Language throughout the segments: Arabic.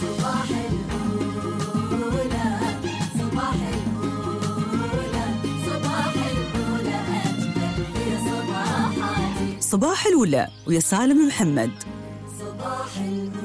صباح الأولى، صباح الأولى، صباح الأولى أجمل في صباحاتي. صباح الأولى ويا سالم محمد. صباح الأولى.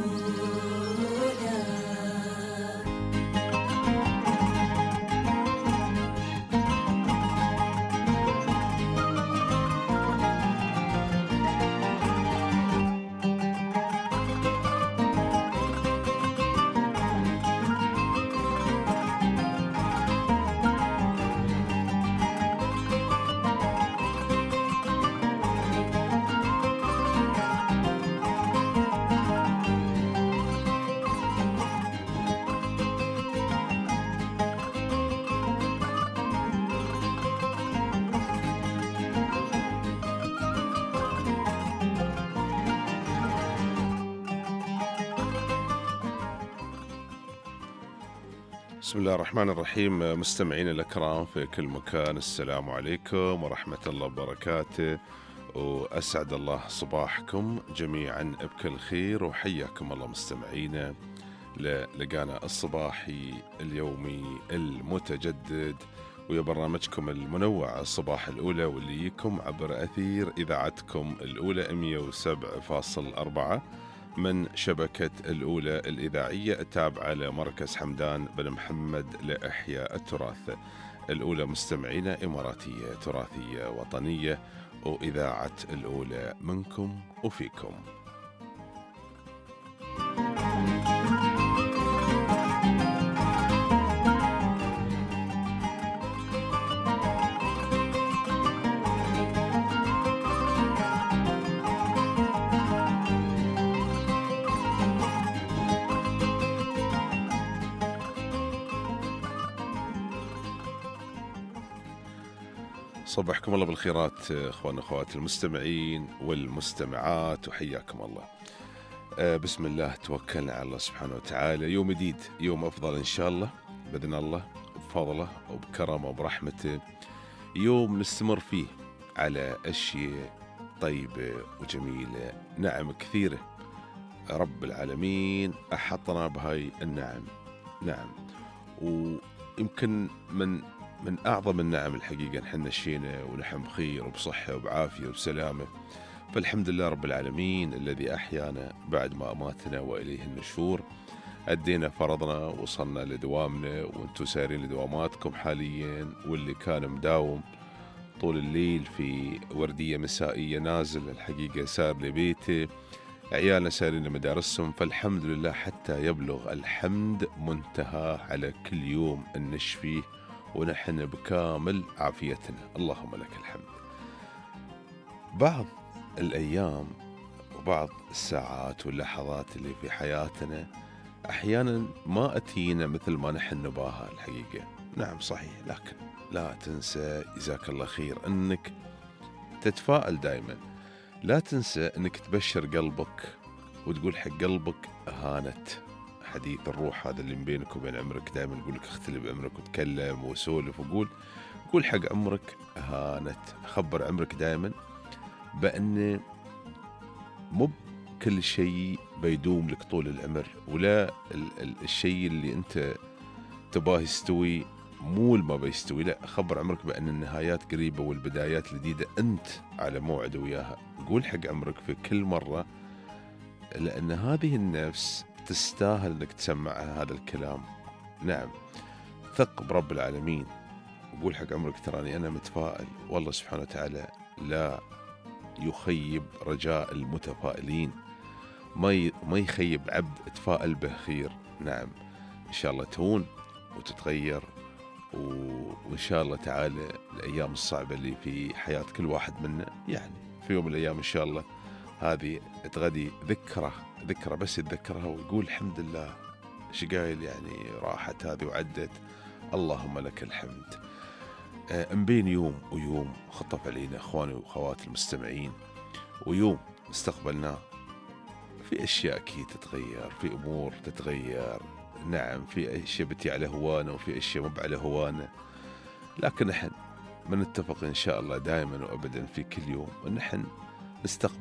بسم الله الرحمن الرحيم. مستمعين الأكرام في كل مكان، السلام عليكم ورحمة الله وبركاته، وأسعد الله صباحكم جميعا بكل خير، وحياكم الله مستمعينا للقانا الصباحي اليومي المتجدد ويا برنامجكم المنوع الصباح الأولى، واللي يجيكم عبر أثير إذاعتكم الأولى 107.4 من شبكة الأولى الإذاعية التابعة لمركز حمدان بن محمد لإحياء التراث. الأولى مستمعين إماراتية تراثية وطنية، وإذاعة الأولى منكم وفيكم. صبحكم الله بالخيرات اخواننا اخوات المستمعين والمستمعات، وحياكم الله. بسم الله توكلنا على الله سبحانه وتعالى. يوم جديد، يوم افضل ان شاء الله باذن الله، بفضله وبكرمه وبرحمته، يوم نستمر فيه على اشياء طيبه وجميله، نعم كثيره رب العالمين احطنا بهاي النعم. نعم، ويمكن من أعظم النعم الحقيقة نحن نشينا ونحن بخير وبصحة وبعافية وبسلامة، فالحمد لله رب العالمين الذي أحيانا بعد ما أماتنا وإليه النشور. أدينا فرضنا، وصلنا لدوامنا، وانتم سارين لدواماتكم حاليا، واللي كان مداوم طول الليل في وردية مسائية نازل الحقيقة سار لبيته، عيالنا سارين لمدارسهم، فالحمد لله حتى يبلغ الحمد منتهى على كل يوم نشفيه ونحن بكامل عافيتنا، اللهم لك الحمد. بعض الأيام وبعض الساعات واللحظات اللي في حياتنا أحيانا ما أتينا مثل ما نحن نباها الحقيقة. نعم صحيح، لكن لا تنسى جزاك الله خير أنك تتفائل دائما، لا تنسى أنك تبشر قلبك وتقول حق قلبك هانت. حديث الروح هذا اللي بينك وبين عمرك دائما يقول لك اختلي بعمرك وتكلم وسولف وقول، قول حق عمرك هانت. خبر عمرك دائما بأن مو كل شيء بيدوم لك طول العمر، ولا الشيء اللي انت تباه يستوي مو ما بيستوي، لا، خبر عمرك بأن النهايات قريبة والبدايات جديدة، انت على موعد وياها. قول حق عمرك في كل مرة، لأن هذه النفس تستاهل انك تسمعها هذا الكلام. نعم، ثق برب العالمين وقول حق عمرك تراني انا متفائل، والله سبحانه وتعالى لا يخيب رجاء المتفائلين، ما يخيب عبد تفائل به خير. نعم، ان شاء الله تهون وتتغير، وان شاء الله تعالى الايام الصعبة اللي في حياة كل واحد منا، يعني في يوم من الايام ان شاء الله هذه تغدي ذكرى بس يتذكرها ويقول الحمد لله شقايل، يعني راحت هذه وعدت، اللهم لك الحمد. بين يوم ويوم خطف علينا اخواني واخواتي المستمعين، ويوم استقبلناه في اشياء اكيد تتغير، في امور تتغير، نعم في اشياء بتي على هوانا وفي اشياء مو على هوانا، لكن نحن بنتفق إن شاء الله دائما وأبدا في كل يوم أن نحن نستقبل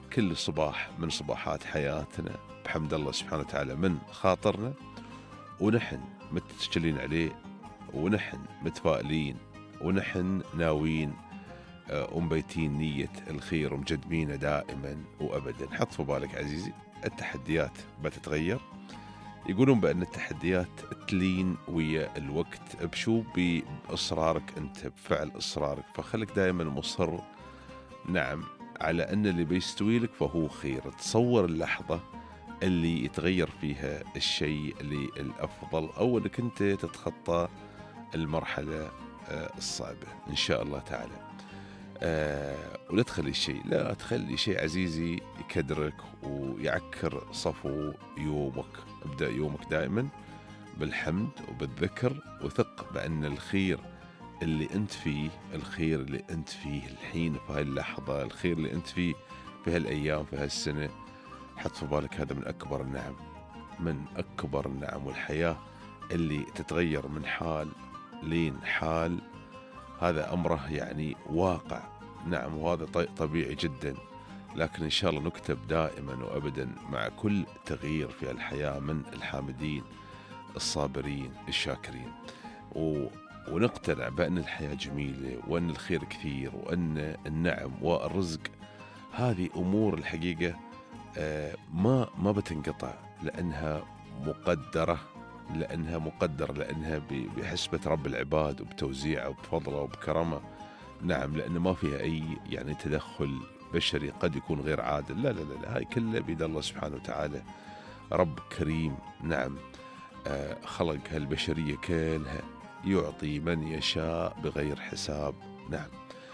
كل صباح من صباحات حياتنا بحمد الله سبحانه وتعالى من خاطرنا، ونحن متشكلين عليه، ونحن متفائلين، ونحن ناويين ومبيتين نية الخير ومجدمينه دائما وأبدا. حط في بالك عزيزي التحديات بتتغير، يقولون بأن التحديات تلين ويا الوقت بشو بإصرارك أنت، بفعل إصرارك. فخلك دائما مصر نعم على أن اللي بيستوي لك فهو خير. تصور اللحظة اللي يتغير فيها الشيء للأفضل، أو أنك أنت تتخطى المرحلة الصعبة إن شاء الله تعالى. ولا تخلي شيء عزيزي يكدرك ويعكر صفو يومك. ابدأ يومك دائما بالحمد وبالذكر، وثق بأن الخير اللي أنت فيه، الخير اللي أنت فيه الحين في هاي اللحظة، الخير اللي أنت فيه في هالأيام في هالسنة، حط في بالك هذا من أكبر النعم، من أكبر النعم. والحياة اللي تتغير من حال لين حال هذا أمره يعني واقع، نعم، وهذا طبيعي جدا. لكن إن شاء الله نكتب دائما وأبدا مع كل تغيير في الحياة من الحامدين الصابرين الشاكرين، ونقتنع بأن الحياة جميلة، وأن الخير كثير، وأن النعم والرزق هذه أمور الحقيقة ما بتنقطع، لأنها مقدرة، لأنها بحسبة رب العباد وبتوزيعه وبفضله وبكرمه. نعم، لأن ما فيها أي يعني تدخل بشري قد يكون غير عادل. لا لا لا، هاي كلها بيد الله سبحانه وتعالى، رب كريم. نعم، خلق هالبشرية كلها، يعطي من يشاء بغير حساب. نعم.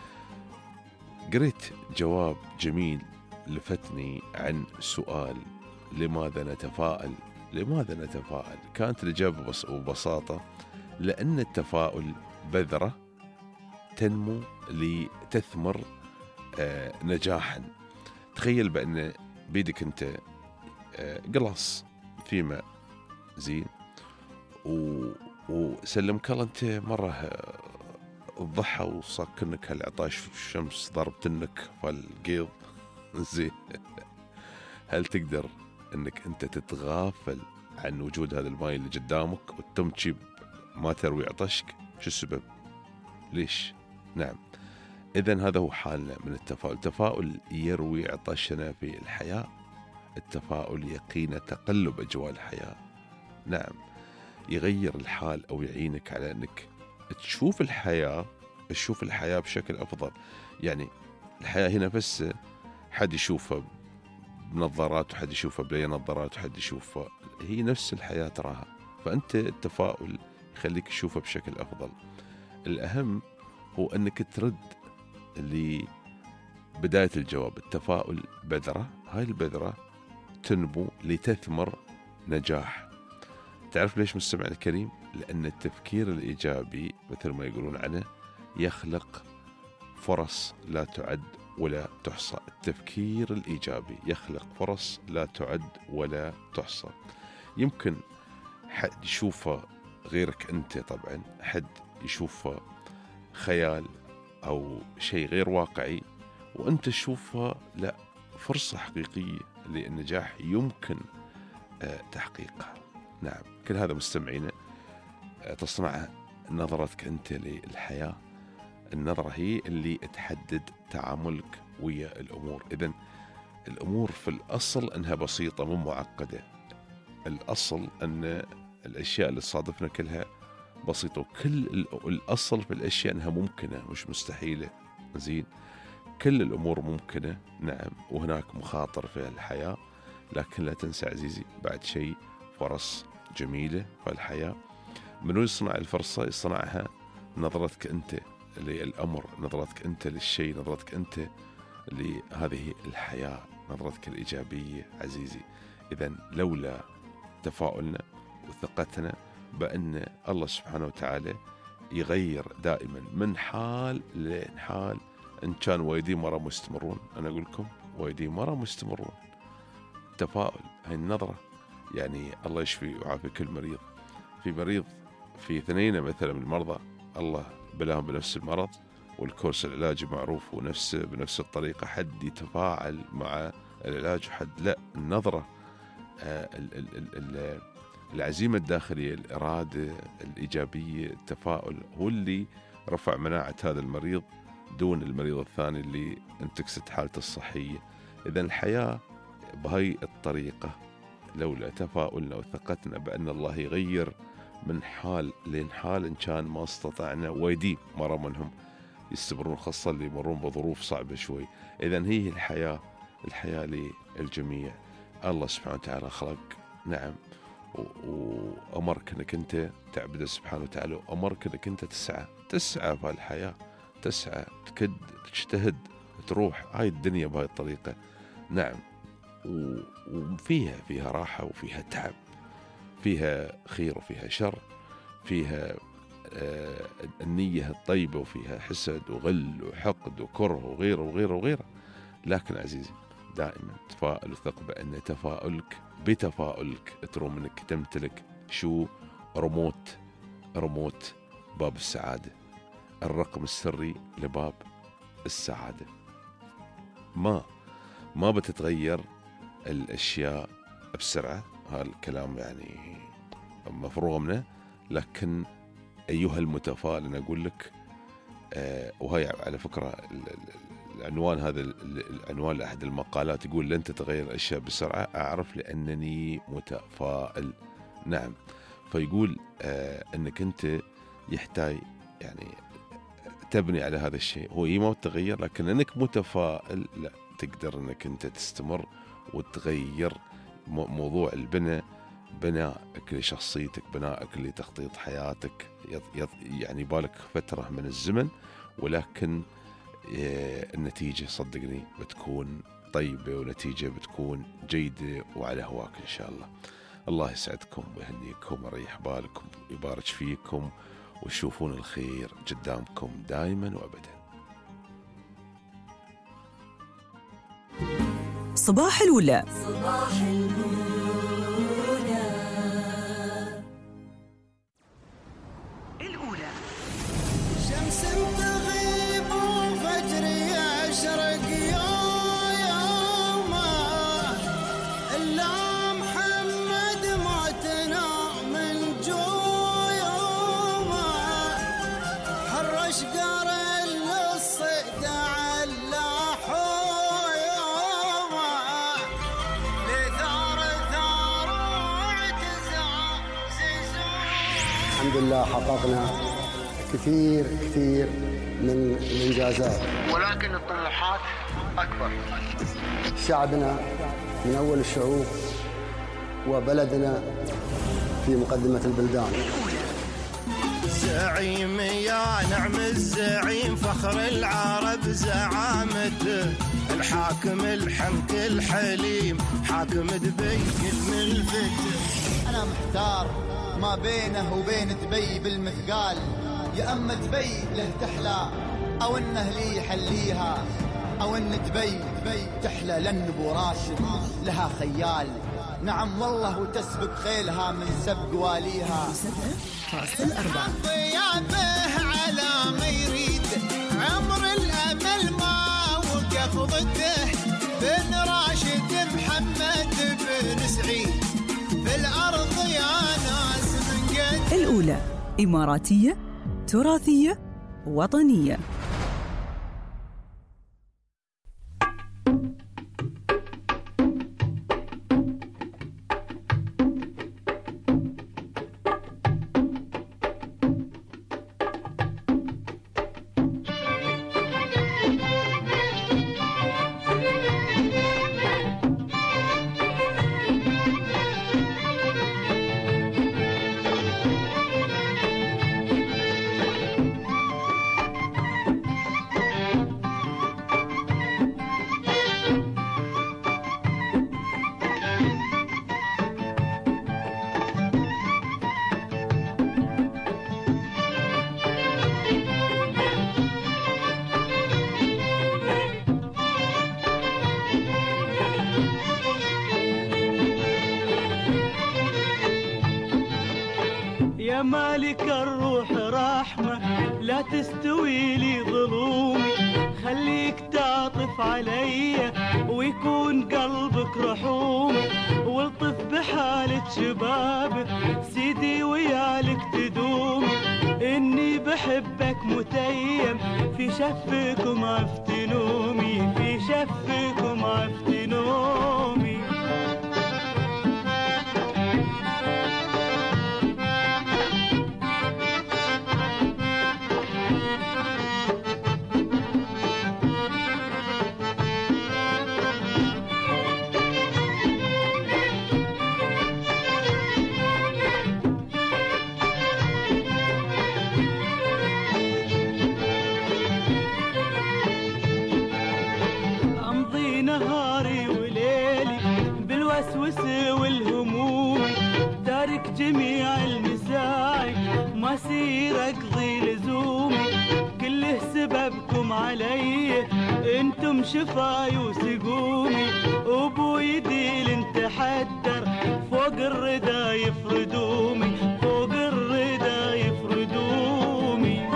قريت جواب جميل لفتني عن سؤال لماذا نتفائل. كانت الإجابة ببساطة لأن التفاؤل بذرة تنمو لتثمر نجاحا. تخيل بأن بيدك أنت قلاص في ماء زين، وسلمك الله أنت مرة الضحى وصار كأنك هالعطاش الشمس ضربتنك فالقيض زين، هل تقدر أنك أنت تتغافل عن وجود هذا الماء اللي قدامك وتمشي ما تروي عطشك؟ شو السبب؟ ليش؟ نعم، إذن هذا هو حالنا من التفاؤل. التفاؤل يروي عطشنا في الحياة، التفاؤل يقينا تقلب أجواء الحياة. نعم، يغير الحال أو يعينك على أنك تشوف الحياة بشكل أفضل. يعني الحياة هنا بس حد يشوفها بنظارات، وحد يشوفها بلا نظارات، وحد يشوفها، هي نفس الحياة تراها. فأنت التفاؤل يخليك تشوفها بشكل أفضل. الأهم هو أنك ترد لبداية الجواب. التفاؤل بذرة، هاي البذرة تنمو لتثمر نجاح. تعرف ليش مستمع الكريم؟ لأن التفكير الإيجابي مثل ما يقولون عنه يخلق فرص لا تعد ولا تحصى. التفكير الإيجابي يخلق فرص لا تعد ولا تحصى. يمكن حد يشوفه غيرك أنت، طبعا حد يشوفه خيال أو شيء غير واقعي، وأنت تشوفها لا، فرصة حقيقية للنجاح يمكن تحقيقها. نعم، كل هذا مستمعينا تصنعها نظرتك أنت للحياة. النظرة هي اللي تحدد تعاملك ويا الأمور. إذن الأمور في الأصل أنها بسيطة مو معقدة. الأصل أن الأشياء اللي تصادفنا كلها بسيطة، وكل الأصل في الأشياء أنها ممكنة مش مستحيلة. زين، كل الأمور ممكنة. نعم، وهناك مخاطر في الحياة، لكن لا تنسى عزيزي بعد شيء، فرص جميلة في الحياة. منو يصنع الفرصة؟ يصنعها نظرتك أنت للأمر، نظرتك أنت للشيء، نظرتك أنت لهذه الحياة، نظرتك الإيجابية عزيزي. إذن لولا تفاؤلنا وثقتنا بأن الله سبحانه وتعالى يغير دائما من حال لين حال، إن كان ويدي مرة مستمرون، أنا أقول لكم ويدي مرة مستمرون. تفاؤل، هاي النظرة، يعني الله يشفي ويعافي كل مريض. في مريض، في اثنين مثلا من المرضى الله بلاهم بنفس المرض، والكورس العلاجي معروف بنفس الطريقة. حد يتفاعل مع العلاج حد، لا، النظرة، العزيمة الداخلية، الإرادة الإيجابية، التفاؤل هو اللي رفع مناعة هذا المريض دون المريض الثاني اللي انتكست حالته الصحية. إذا الحياة بهاي الطريقة لولا تفاؤلنا وثقتنا بأن الله يغير من حال لين حال إن كان ما استطعنا، ويدي مرة منهم يستمرون، خاصة اللي يمرون بظروف صعبة شوي. إذا هي الحياة للجميع. الله سبحانه وتعالى خلق، نعم، وأمرك أنك أنت تعبد سبحانه وتعالى، وأمرك أنك أنت تسعى في الحياة، تسعى، تكد، تجتهد، تروح هاي الدنيا بهاي الطريقة. نعم، وفيها راحة وفيها تعب، فيها خير وفيها شر، فيها النية الطيبة وفيها حسد وغل وحقد وكره وغيره وغيره وغيره. لكن عزيزي دائما تفائل وثق بأن بتفاؤلك تروم انك تمتلك شو ريموت باب السعادة، الرقم السري لباب السعادة. ما بتتغير الأشياء بسرعة، هذا الكلام يعني مفروغ منه، لكن أيها المتفائل أنا أقول لك، وهي على فكرة العنوان، هذا العنوان لأحد المقالات يقول لن تتغير الأشياء بسرعة، أعرف لأنني متفائل. نعم، فيقول أنك أنت يحتاج يعني تبني على هذا الشيء، هو ما تغير، لكن أنك متفائل لا تقدر أنك أنت تستمر وتغير موضوع بنائك لشخصيتك، بنائك لتخطيط حياتك. يعني بالك فترة من الزمن، ولكن النتيجة صدقني بتكون طيبة، ونتيجة بتكون جيدة وعلى هواك إن شاء الله. الله يسعدكم ويهنيكم ويريح بالكم ويبارك فيكم، وتشوفون الخير قدامكم دائما وأبدا. صباح الولا. صباح الولا. شمس تغيب وفجر يشرق يومه، إلا محمد ما تنام من جيومه، حرش قار للصيد على حيومه، لثار وعجزه زيزومه. الحمد لله حققنا كثير من الإنجازات، ولكن الطموحات أكبر. شعبنا من أول الشعوب، وبلدنا في مقدمة البلدان. زعيم يا نعم الزعيم، فخر العرب زعامته، الحاكم الحنك الحليم، حاكم دبي كل الفتح. أنا محتار ما بينه وبين دبي بالمثقال، يا أما دبي له تحلى أو إنه لي يحليها، أو إن دبي تحلى لأن أبو راشد لها خيال. نعم والله وتسبق خيلها من سبق واليها. 107.4 ضيافه على ما يريد، عمر الأمل ما وقف ضده، بن راشد محمد بن سعيد في الأرض يا ناس من قد. الأولى إماراتية، تراثية، وطنية. يا مالك الروح رحمة لا تستوي لي ظلومي، خليك تعطف علي ويكون قلبك رحومي، والطف بحالة شبابه سيدي ويالك تدومي، إني بحبك متيم في شفكم افتنومي، في شفكم افتنومي. والهموم تارك جميع المساعي ما سير اقضي لزومي، كله سببكم علي انتم شفاي وسقومي، ابوي ديل انت حدر فوق الردى يفردومي، فوق الردى يفردومي.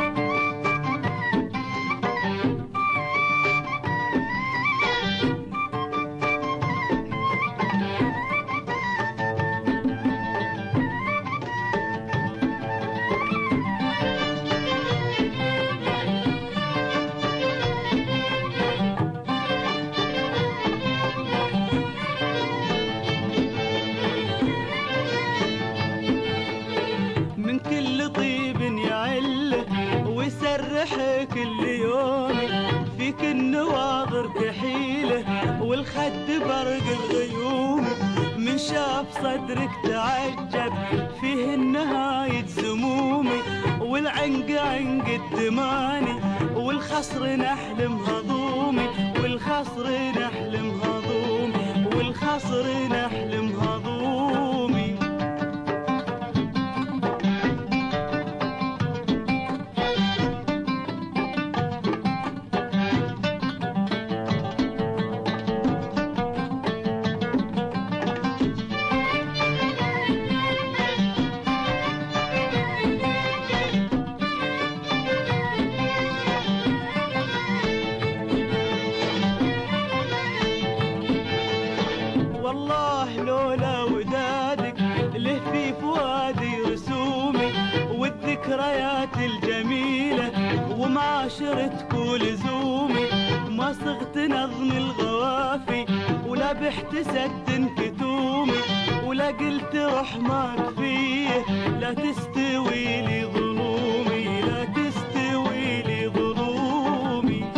كل يومي فيك النواظر كحيلة والخد برق الغيوم، من شاف صدرك تعجب فيه النهاية زمومي، والعنق عنق الدماني والخصر نحلم هضومي، والخصر نحلم هضومي، والخصر نحلم هضومي. والله لولا ودادك له في فؤادي رسومي، والذكريات الجميلة ومعاشرتك ولزومي، ما صغت نظم الغوافي ولا بحت سد كتومي، ولا قلت رحمك فيه لا تستوي لي ظلومي، لا تستوي لي ظلومي.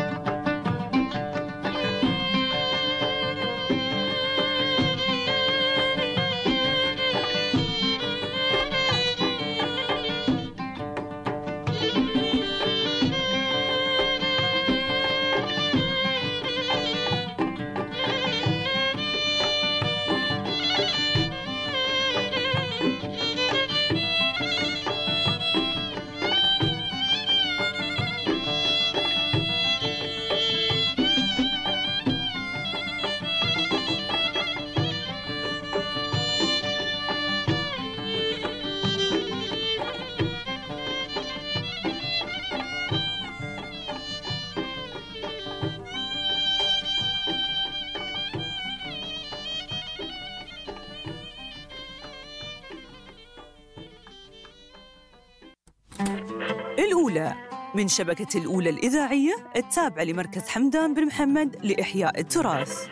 الأولى من شبكة الأولى الإذاعية التابعة لمركز حمدان بن محمد لإحياء التراث.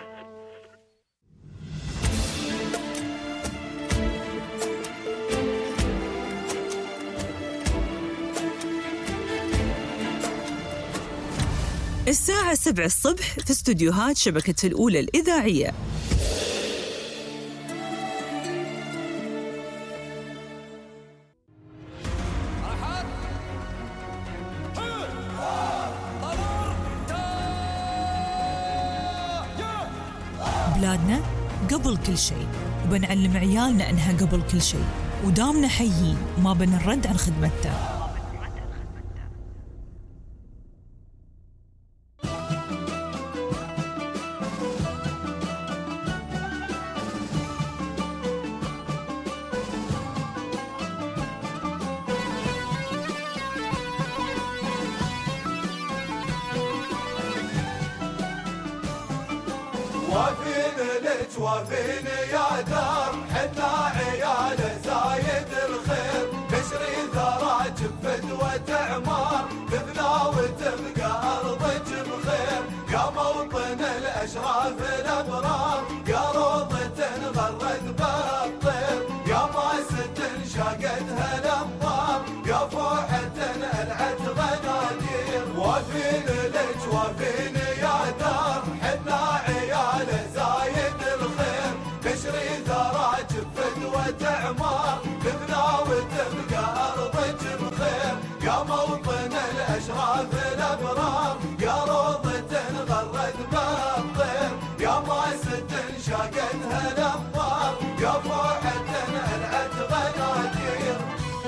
الساعة 7 الصبح في استوديوهات شبكة الأولى الإذاعية. بلادنا قبل كل شيء، وبنعلم عيالنا أنها قبل كل شيء، ودامنا حيين ما بنرد عن خدمتها. جوافين يا دار حنا عياله زايد الخير نشري ثراج بفدوة عمار تبنى وتبقى أرضك بخير يا موطن الأشراف الأبرار يا روضة غرد بها الطير يا ماسة شاقتها الأنظار يا فوحة ألعت غنادير وافين الجوافين يا دار حنا عياله زايد الخير نشري ثراج بفدوة عمار تبنى وتبقى أرضك بخير يا موطن الأشراف الأبرار يا روضة غرد بها الطير يا ماسة شاقتها الأنظار يا فوحة ألعت غنادير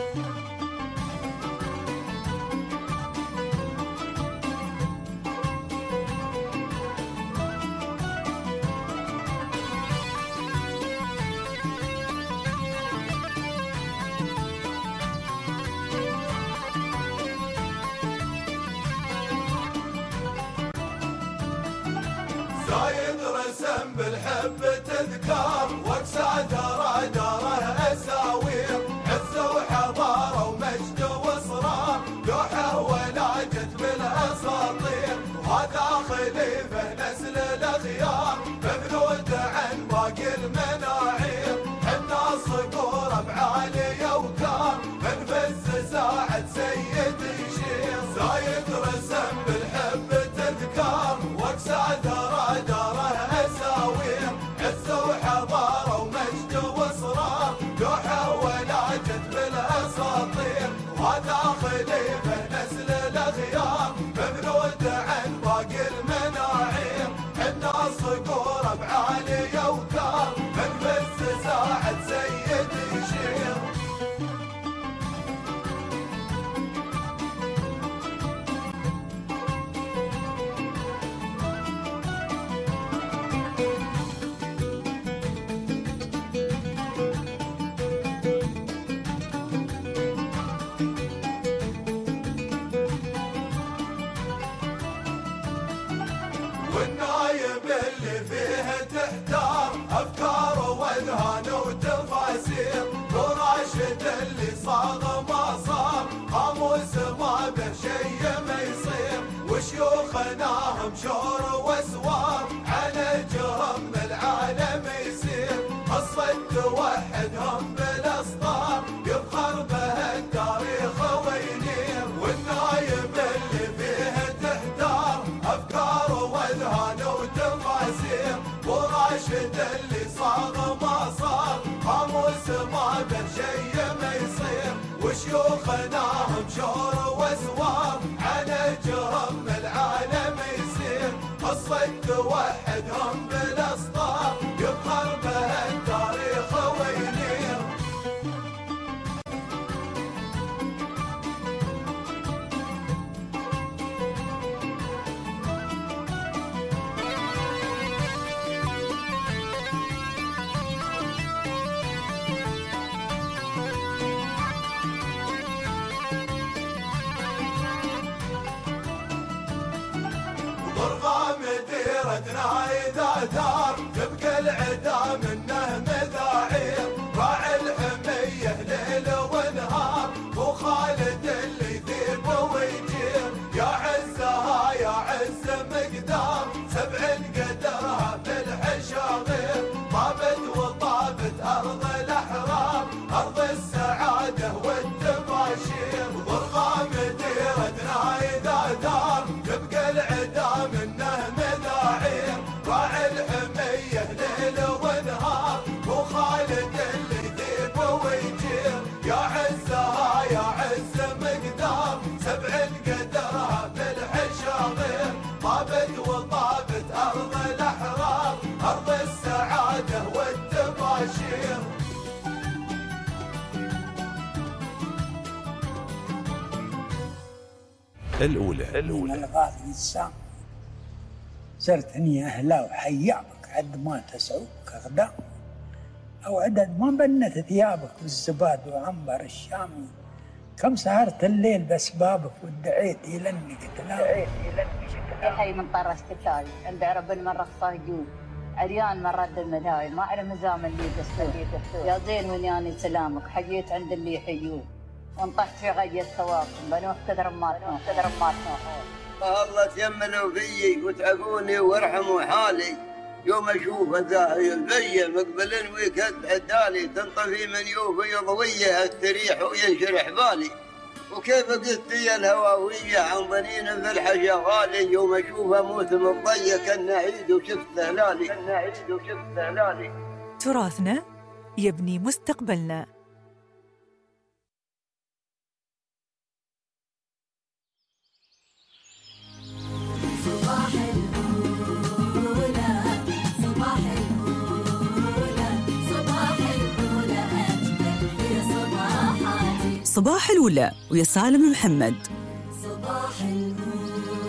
زايد رسم بالحب تذكار واقسى داره داره اساوير عزه وحضاره ومجد واصرار لوحه وناجت بالاساطير وهذا خليفه نسل الاخيار مبعود عن باقي المناعير حنا صقور بعاليه وكار من فز ساعد سيد يشير زايد رسم بالحب تذكار واقسى داره داره اساوير عزه وحضاره ومجد واصرار لوحه وناجت بالاساطير وهذا خليفه نسل الاخيار مبعود عن باقي المناعير حنا صقور بعاليه وكار من فز ساعد سيد يشير والنايم اللي فيه تحتار افكار واذهان وتفاسير وراشد اللي صاغ ما صار قاموس ما به شيء ما يصير وشيوخناهم شور واسوار على جرم العالم يسير قصة توحدهم بالاسطار يفخر بها التاريخ وينير والنايم اللي فيه تحتار افكار واذهان وتفاسير وراشد اللي صاغ ما صار قاموس ما به شيء ما يصير وشيوخناهم شور واسوار على جرم العالم يسير قصة توحدهم بالاسطار يفخر بها التاريخ وينير ضرغام ديرتنا إذا ثار تبقى العدا منه مذاعير راعي الحمية ليل ونهار وخالد اللي يذيب ويجير يا عزها يا عز مقدار سبع قدرها بالحشاغير طابت وطابت أرض الأحرار أرض السعادة والتباشير ضرغام ديرتنا إذا ثار تبقى العدا منه مذاعير راعي الحمية ليل ونهار وخالد اللي يذيب ويجير يا عزها يا عز مقدار سبع قدرها بالحشاغير طابت وطابت أرض الأحرار أرض السعادة والتباشير الأولى من الغاث السام صرت هني أهلا وحيابك عد ما تسعوك أغدام أو عدد ما بنت ثيابك بالزباد وعنبر الشامي كم سهرت الليل بأسبابك ودعيت إلى إنك تنام يا حي من طرش كتال عند رب من رخصه جود عريان من رد المداوي ما على مزام اللي دستور يا زين ونياني سلامك حييت عند اللي يحيوه وانطحت في غي الثواب بنوه كثر ما الله تيمنوا فيي وتعبوني وارحموا حالي يوم اشوف الزاهي الفي مقبل ويكد عدالي تنطفي من يوفي ضويه استريح وينشرح بالي وكيف قستي الهواويه عن ضنين في الحشا غالي يوم اشوفه موسم الضي كان عيد وشفت هلالي تراثنا يبني مستقبلنا. صباح الأولى ويا سالم محمد. صباح الأولى.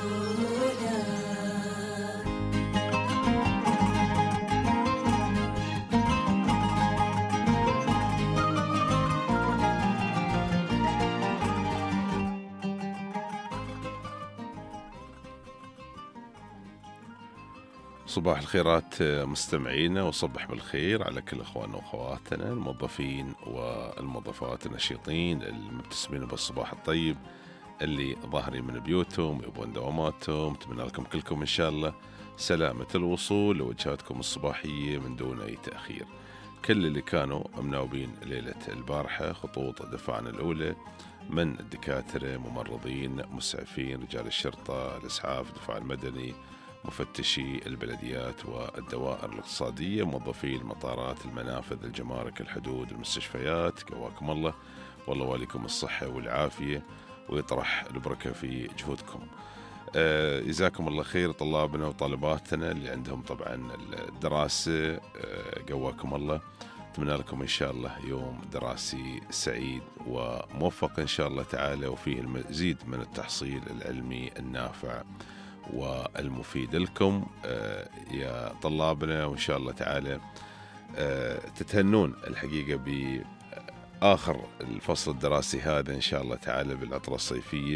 صباح الخيرات مستمعينا، وصبح بالخير على كل اخواننا واخواتنا الموظفين والموظفات النشيطين المبتسمين بالصباح الطيب اللي ظاهرين من بيوتهم يبون دواماتهم. اتمنى لكم كلكم ان شاء الله سلامة الوصول لوجهاتكم الصباحية من دون اي تأخير. كل اللي كانوا مناوبين ليلة البارحة خطوط دفاعنا الأولى من الدكاترة، ممرضين، مسعفين، رجال الشرطة، الإسعاف، الدفاع المدني، مفتشي البلديات والدوائر الاقتصادية، موظفي المطارات، المنافذ، الجمارك، الحدود، المستشفيات، قواكم الله والله واليكم الصحة والعافية ويطرح البركة في جهودكم. جزاكم الله خير طلابنا وطالباتنا اللي عندهم طبعا الدراسة، قواكم الله. أتمنى لكم إن شاء الله يوم دراسي سعيد وموفق إن شاء الله تعالى، وفيه المزيد من التحصيل العلمي النافع والمفيد لكم يا طلابنا، وإن شاء الله تعالى تتهنون الحقيقة بآخر الفصل الدراسي هذا إن شاء الله تعالى بالعطلة الصيفية،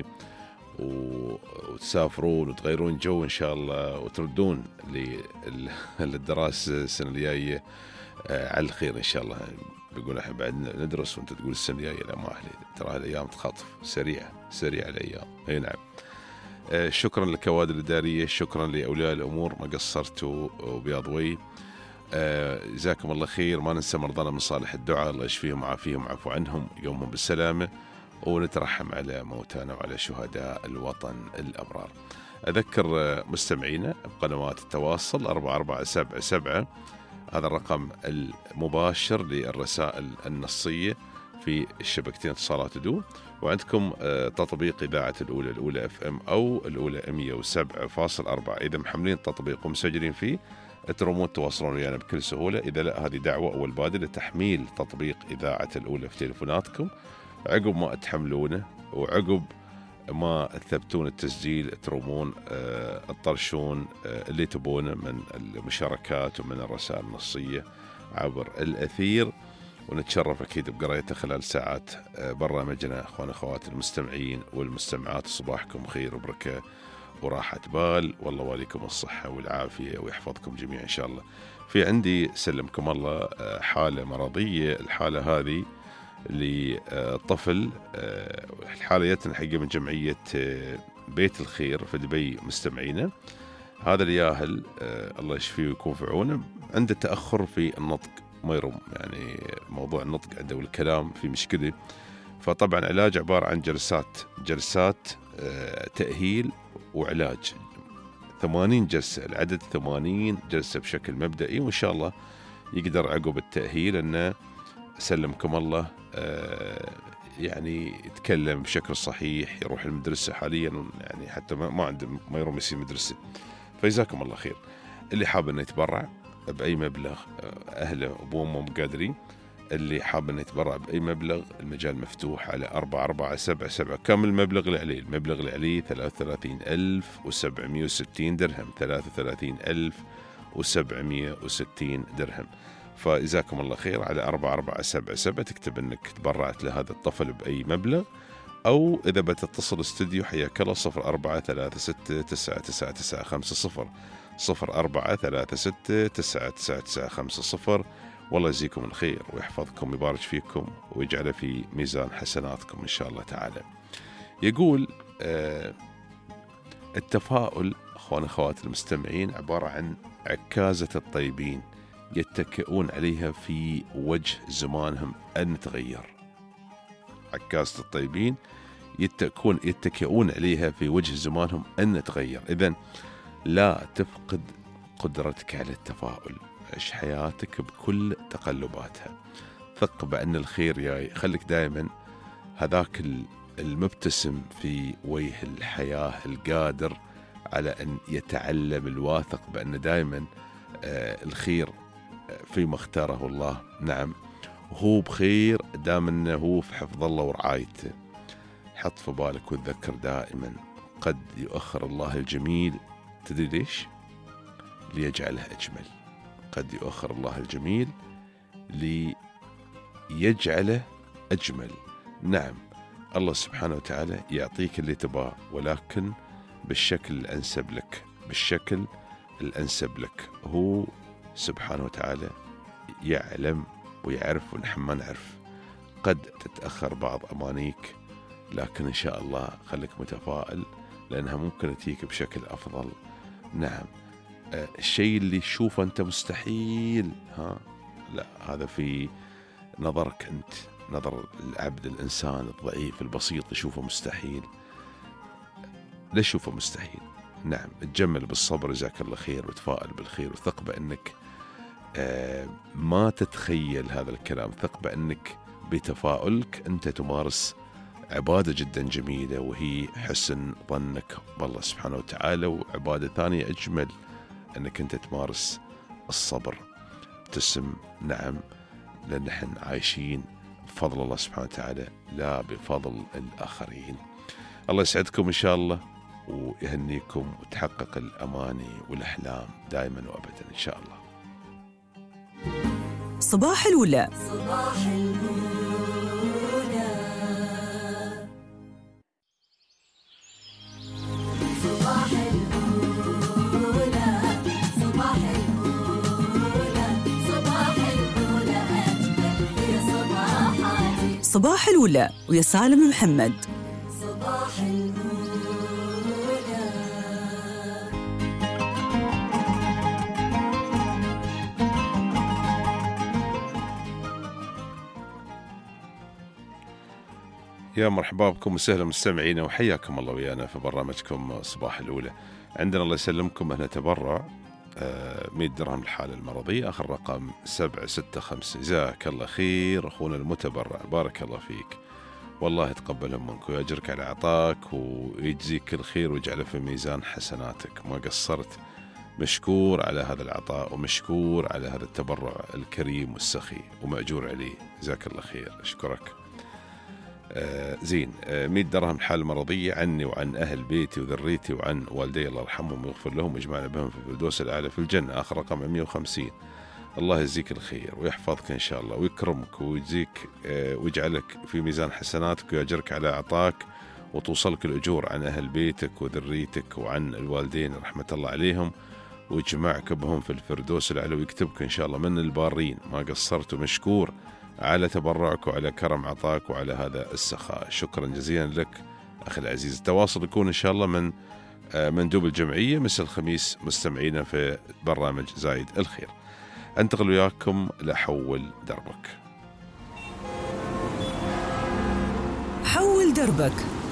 وتسافرون وتغيرون جو إن شاء الله وتردون للدراسة السنة الجاية على الخير إن شاء الله. بيقول احنا بعد ندرس وانت تقول السنة الجاية، لا ما أحلي، ترى الأيام تخطف سريعة الأيام. أي نعم. شكرا للكوادر الإدارية، شكرا لأولياء الأمور، ما قصرتوا وبياضوي. جزاكم الله خير. ما ننسى مرضانا من صالح الدعاء، الله يشفيهم وعافيهم وعفو عنهم يقومهم بالسلامة، ونترحم على موتانا وعلى شهداء الوطن الأبرار. أذكر مستمعينا بقنوات التواصل 4477 هذا الرقم المباشر للرسائل النصية في الشبكتين اتصالات دو، وعندكم تطبيق إذاعة الأولى FM أو الأولى 107.4. إذا محملين التطبيق ومسجلين فيه ترومون تواصلون ويانا بكل سهولة. إذا لا، هذه دعوة أول بادئ لتحميل تطبيق إذاعة الأولى في تليفوناتكم. عقب ما تحملونه وعقب ما تثبتون التسجيل ترومون تطرشون اللي تبونه من المشاركات ومن الرسائل النصية عبر الأثير، ونتشرف أكيد بقرايته خلال ساعات برنامجنا. أخوان أخوات المستمعين والمستمعات، صباحكم خير وبركة وراحة بال، والله واليكم الصحة والعافية ويحفظكم جميعا إن شاء الله. في عندي سلمكم الله حالة مرضية، الحالة هذه لطفل، الحالة جتنا حقيقة من جمعية بيت الخير في دبي مستمعينا. هذا الياهل الله يشفيه ويكون في عونه، عنده تأخر في النطق، ما يرم يعني موضوع النطق عنده والكلام في مشكلة. فطبعا علاج عبارة عن جلسات تأهيل وعلاج، 80 جلسة، العدد 80 جلسة بشكل مبدئي، وإن شاء الله يقدر عقب التأهيل أنه سلمكم الله يعني يتكلم بشكل صحيح، يروح المدرسة حاليا يعني حتى ما عنده ما يروم يصير مدرسة. فجزاكم الله خير. اللي حاب أنه يتبرع بأي مبلغ، أهله وأبوه وأمه قادرين، اللي حاب أنه يتبرع بأي مبلغ المجال مفتوح على 4477. كم المبلغ اللي عليه؟ المبلغ اللي عليه 33,760 درهم، 33,760 درهم. فجزاكم الله خير. على 4477 تكتب أنك تبرعت لهذا الطفل بأي مبلغ، أو إذا بتتصل استوديو حياك الله 0436999950 0436999950. والله يجزيكم الخير ويحفظكم ويبارك فيكم ويجعله في ميزان حسناتكم إن شاء الله تعالى. يقول التفاؤل أخواني أخوات المستمعين عبارة عن عكازة الطيبين يتكئون عليها في وجه زمانهم أن تغير. عكازة الطيبين يتكئون عليها في وجه زمانهم أن تغير. إذن لا تفقد قدرتك على التفاؤل، عيش حياتك بكل تقلباتها، ثق بأن الخير جاي. خليك دائما هذاك المبتسم في وجه الحياة، القادر على أن يتعلم، الواثق بأن دائما الخير فيما اختاره الله. نعم، وهو بخير دام أنه هو في حفظ الله ورعايته. حط في بالك وتذكر دائما قد يؤخر الله الجميل، تدري ليش؟ ليجعله أجمل. قد يؤخر الله الجميل ليجعله أجمل. نعم، الله سبحانه وتعالى يعطيك اللي تباه، ولكن بالشكل الأنسب لك، بالشكل الأنسب لك. هو سبحانه وتعالى يعلم ويعرف ونحن ما نعرف. قد تتأخر بعض أمانيك، لكن إن شاء الله خليك متفائل لأنها ممكن تجيك بشكل أفضل. نعم، الشيء اللي تشوفه أنت مستحيل، لا، هذا في نظرك أنت، نظر العبد الإنسان الضعيف البسيط يشوفه مستحيل. ليش يشوفه مستحيل؟ نعم، تجمل بالصبر جزاك الله خير، وتفائل بالخير، وثق بأنك ما تتخيل هذا الكلام. ثق بأنك بتفاؤلك أنت تمارس عبادة جدا جميلة، وهي حسن ظنك بالله سبحانه وتعالى. وعبادة ثانية أجمل أنك أنت تمارس الصبر، ابتسم. نعم، لأن نحن عايشين بفضل الله سبحانه وتعالى لا بفضل الآخرين. الله يسعدكم إن شاء الله ويهنيكم وتحقق الأماني والأحلام دائما وأبدا إن شاء الله. صباح الأولى. صباح الأولى. صباح الأولى. صباح الأولى. صباح الأولى أجمل في صباحاتي. صباح الأولى ويا سالم محمد. صباح الأولى. يا مرحبا بكم وسهلا مستمعينا، وحياكم الله ويانا في برنامجكم صباح الأولى. عندنا الله يسلمكم هنا تبرع 100 درهم الحالة المرضية، آخر رقم 765. جزاك الله خير أخونا المتبرع، بارك الله فيك، والله يتقبلهم منك ويأجرك على عطاك ويجزيك الخير ويجعله في ميزان حسناتك. ما قصرت، مشكور على هذا العطاء ومشكور على هذا التبرع الكريم والسخي ومأجور عليه. جزاك الله خير، أشكرك. زين، 100 درهم حالة مرضية عني وعن أهل بيتي وذريتي وعن والدي الله يرحمهم ويغفر لهم ويجمعنا بهم في الفردوس الأعلى في الجنة، آخر رقم 150. الله يجزيك الخير ويحفظك إن شاء الله ويكرمك ويجزيك ويجعلك في ميزان حسناتك ويأجرك على عطاك، وتوصلك الأجور عن أهل بيتك وذريتك وعن الوالدين رحمة الله عليهم، ويجمعك بهم في الفردوس الأعلى ويكتبك إن شاء الله من البارين. ما قصرت ومشكور على تبرعك وعلى كرم عطاك وعلى هذا السخاء. شكرا جزيلا لك أخي العزيز. التواصل يكون إن شاء الله من مندوب الجمعية مساء الخميس مستمعينا في برنامج زايد الخير. أنتقل وياكم لحول دربك. حول دربك.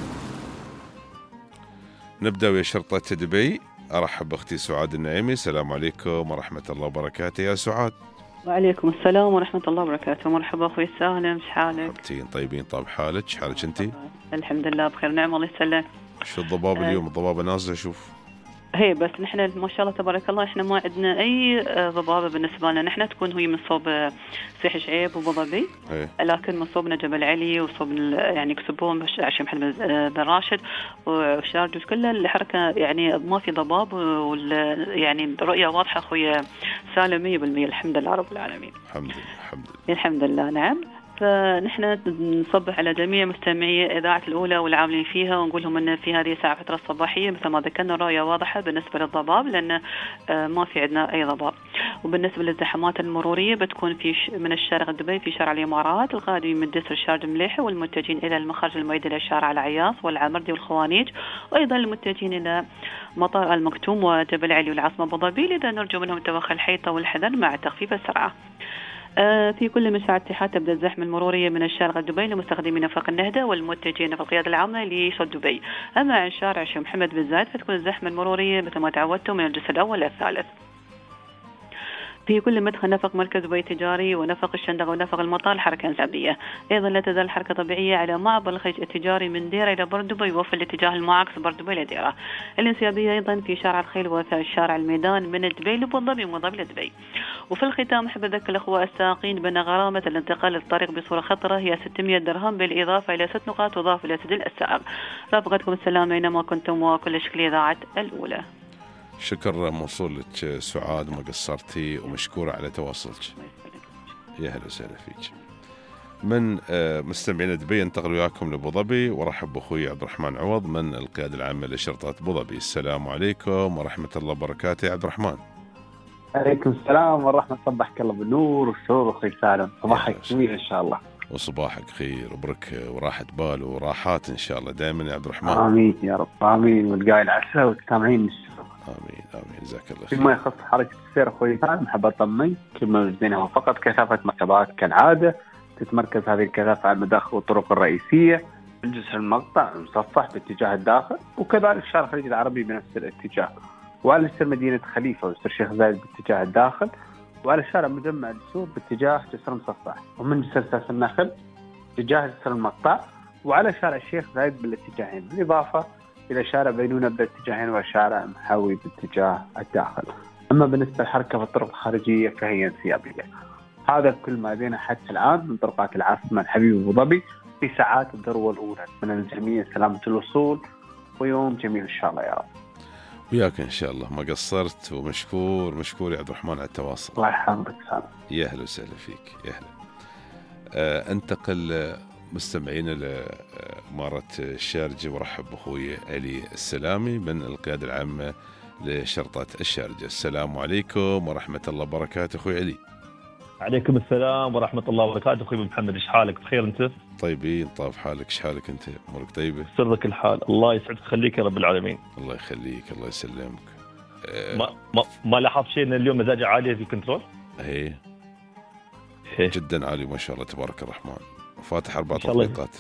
نبدأ ويا شرطة دبي. أرحب بأختي سعاد النعيمي. السلام عليكم ورحمة الله وبركاته يا سعاد. وعليكم السلام ورحمة الله وبركاته. مرحبا أخوي سالم، ايش حالك؟ حبتين طيبين. طاب حالك، حالك أنتي؟ الحمد لله بخير نعم الله يسلمك. شو الضباب اليوم؟ الضبابة نازلة شوف. هي بس نحن ما شاء الله تبارك الله احنا ما عندنا اي ضبابة بالنسبة لنا. نحن تكون هي من صوب سيح شعيب وابو ظبي، لكن من صوبنا جبل علي وصوب يعني كسبون عشان محمد بن راشد وشارج كل الحركة، يعني ما في ضباب يعني رؤية واضحة اخويا سالم 100%. الحمد لله رب العالمين. الحمد لله الحمد لله الحمد لله. نعم فنحن نصبح على جميع مستمعي إذاعة الأولى والعاملين فيها، ونقول لهم أن في هذه الساعة فترة الصباحية مثل ما ذكرنا الرؤية واضحة بالنسبة للضباب، لأن ما في عندنا أي ضباب. وبالنسبة للزحمات المرورية بتكون من الشارع دبي في شارع الإمارات، القادمين من جسر الشارجة مليحة، والمتجهين إلى المخرج المؤدي إلى شارع العياص والعمردي والخوانيج، وأيضا المتجهين إلى مطار المكتوم وجبل علي والعاصمة أبو ظبي، لذا نرجو منهم توخي الحيطة والحذر مع تخفيف السرعة. في كل مشاعر اتحاد تبدأ الزحمة المرورية من الشارع دبي لمستخدمين نفق النهدة والمتجهين في القيادة العامة لشط دبي. أما عن شارع الشيخ محمد بن زايد فتكون الزحمة المرورية مثل ما تعودتم من الجسر الأول للثالث. في كل مدخل نفق مركز دبي التجاري ونفق الشندقة ونفق المطار الحركة انسيابية. أيضا لا تزال الحركة طبيعية على معبر الخليج التجاري من ديرة إلى بر دبي وفي الاتجاه المعاكس بر دبي لديرة. الانسيابية أيضا في شارع الخيل وفي شارع الميدان من دبي لأبو ظبي ومن ظبي لدبي. وفي الختام أحب أذكر الأخوة السائقين بأن غرامة الانتقال للطريق بصورة خطرة هي 600 درهم بالإضافة إلى 6 نقاط تضاف إلى سجل السائق. رافقتكم السلامة أينما كنتم وكل شكل إذاعة الأولى. شكر موصول لك سعاد، ما قصرتي ومشكورة على تواصلك. يا هلا وسهلا فيك. من مستمعين دبي انتقل وياكم لأبو ظبي، ورحب بأخوي عبد الرحمن عوض من القيادة العامة لشرطة أبو ظبي. السلام عليكم ورحمة الله وبركاته يا عبد الرحمن. عليكم السلام والرحمة، صبحك الله بالنور والسرور وخير سالم. صباحك جميل إن شاء الله. وصباحك خير وبركة وراحة بال وراحات إن شاء الله دائما يا عبد الرحمن. آمين يا رب، آمين. والقاي العسى والسامعين آمين آمين، جزاك الله خير. فيما يخص حركة السير أخوي سالم، حاب أطمن كل موجودين فقط كثافة مركبات كالعادة. تتمركز هذه الكثافة على المداخل والطرق الرئيسية، الجسر المقطع المصفح باتجاه الداخل، وكذلك شارع الخليج العربي بنفس الاتجاه، وعلى جسر مدينة خليفة وجسر الشيخ زايد باتجاه الداخل، وعلى شارع مجمع السور باتجاه جسر المصفح، ومن جسر ساس النخل باتجاه جسر المقطع، وعلى شارع الشيخ زايد بالاتجاهين، بالإضافة إلى شارع بينونة بالاتجاهين وشارع محاوي باتجاه الداخل. أما بالنسبة للحركة في الطرق الخارجية فهي انسيابية. هذا كل ما لدينا حتى الآن من طرقات العاصمة الحبيب أبو ظبي في ساعات الذروة الأولى. من الجميع سلامة الوصول ويوم جميل إن شاء الله يا رب. وياك إن شاء الله، ما قصرت ومشكور يا عبد الرحمن على التواصل. الله يحفظك سلام. يا أهلا وسهلا فيك يا أهلا. انتقل مستمعين لإمارة الشارجة، ورحب بأخوي علي السلامي من القيادة العامة لشرطة الشارجة. السلام عليكم ورحمة الله وبركاته أخوي علي. عليكم السلام ورحمة الله وبركاته أخوي محمد، إيش حالك؟ بخير أنت؟ طيبين، طاف حالك، إيش حالك أنت؟ أمورك طيبة؟ سرك الحال، الله يسعدك خليك يا رب العالمين. الله يخليك، الله يسلمك. ما لاحظت شيء إن اليوم مزاجة عالية في الكنترول؟ إيه جدا عالي ما شاء الله تبارك الرحمن، فاتح 4 تطبيقات.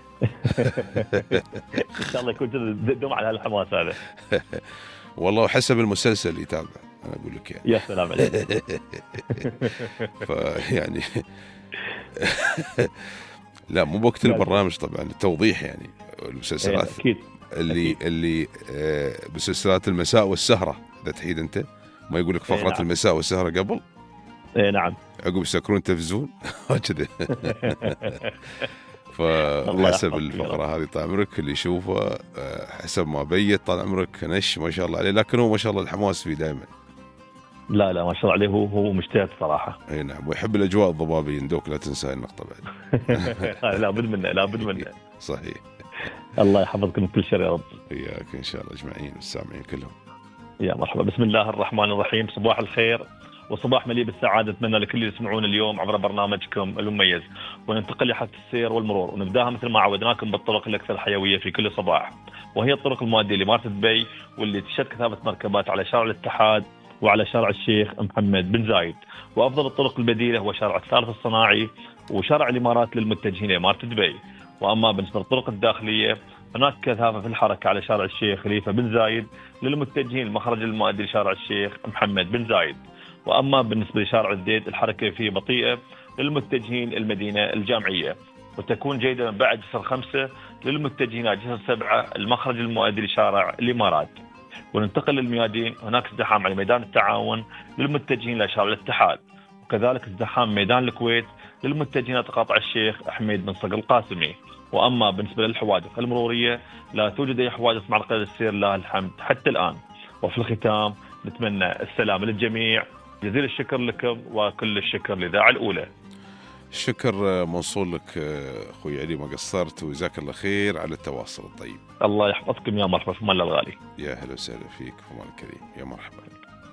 إن شاء الله يكون دوم على هالحماس هذا. والله حسب المسلسل اللي يتابع أنا أقول لك يعني. يا سلام عليك. فيعني لا مو بوقت البرنامج طبعا، التوضيح يعني المسلسلات أكيد. اللي مسلسلات المساء والسهرة إذا تحيد أنت، ما يقول لك فقرة المساء والسهرة قبل. نعم. عقب يسكرون التلفزيون كذا. فحسب الفقرة هذه طال عمرك اللي يشوفه حسب ما بيت طال عمرك نش ما شاء الله عليه، لكن هو ما شاء الله الحماس فيه دائما. لا ما شاء الله عليه، هو مجتهد صراحة. اي نعم، ويحب الاجواء الضبابية. ندوك لا تنسى هاي النقطة بعد. لابد منه. صحيح. الله يحفظكم من كل شر يا رب. وياك ان شاء الله اجمعين والسامعين كلهم. يا مرحبا. بسم الله الرحمن الرحيم. صباح الخير وصباح مليء بالسعادة أتمنى لكل اللي يسمعون اليوم عبر برنامجكم المميز. وننتقل لحركة السير والمرور، ونبداها مثل ما عودناكم بالطرق الأكثر حيوية في كل صباح، وهي الطرق المؤدية لإمارة دبي، واللي تشهد كثافة مركبات على شارع الاتحاد وعلى شارع الشيخ محمد بن زايد. وأفضل الطرق البديلة هو شارع الثالث الصناعي وشارع الإمارات للمتجهين لإمارة دبي. وأما بالنسبة للطرق الداخلية هناك كثافة في الحركة على شارع الشيخ خليفة بن زايد للمتجهين المخرج المؤدي لشارع الشيخ محمد بن زايد. وأما بالنسبة لشارع الزيد الحركة فيه بطيئة للمتجهين المدينة الجامعية، وتكون جيدة من بعد جسر 5 للمتجهين على جسر 7 المخرج المؤدي لشارع الإمارات. وننتقل للميادين، هناك ازدحام على ميدان التعاون للمتجهين لشارع الاتحاد، وكذلك ازدحام ميدان الكويت للمتجهين لتقاطع الشيخ أحمد بن صقر القاسمي. وأما بالنسبة للحوادث المرورية لا توجد أي حوادث مع قيادة السير لله الحمد حتى الآن. وفي الختام نتمنى السلام للجميع. جزيل الشكر لكم وكل الشكر للإذاعة الأولى. الشكر موصول لك أخوي علي، ما قصرت، وجزاك الله خير على التواصل الطيب. الله يحفظكم يا مرحبا في مال الغالي. يا هلا وسهلا فيك في مال الكريم، يا مرحبا.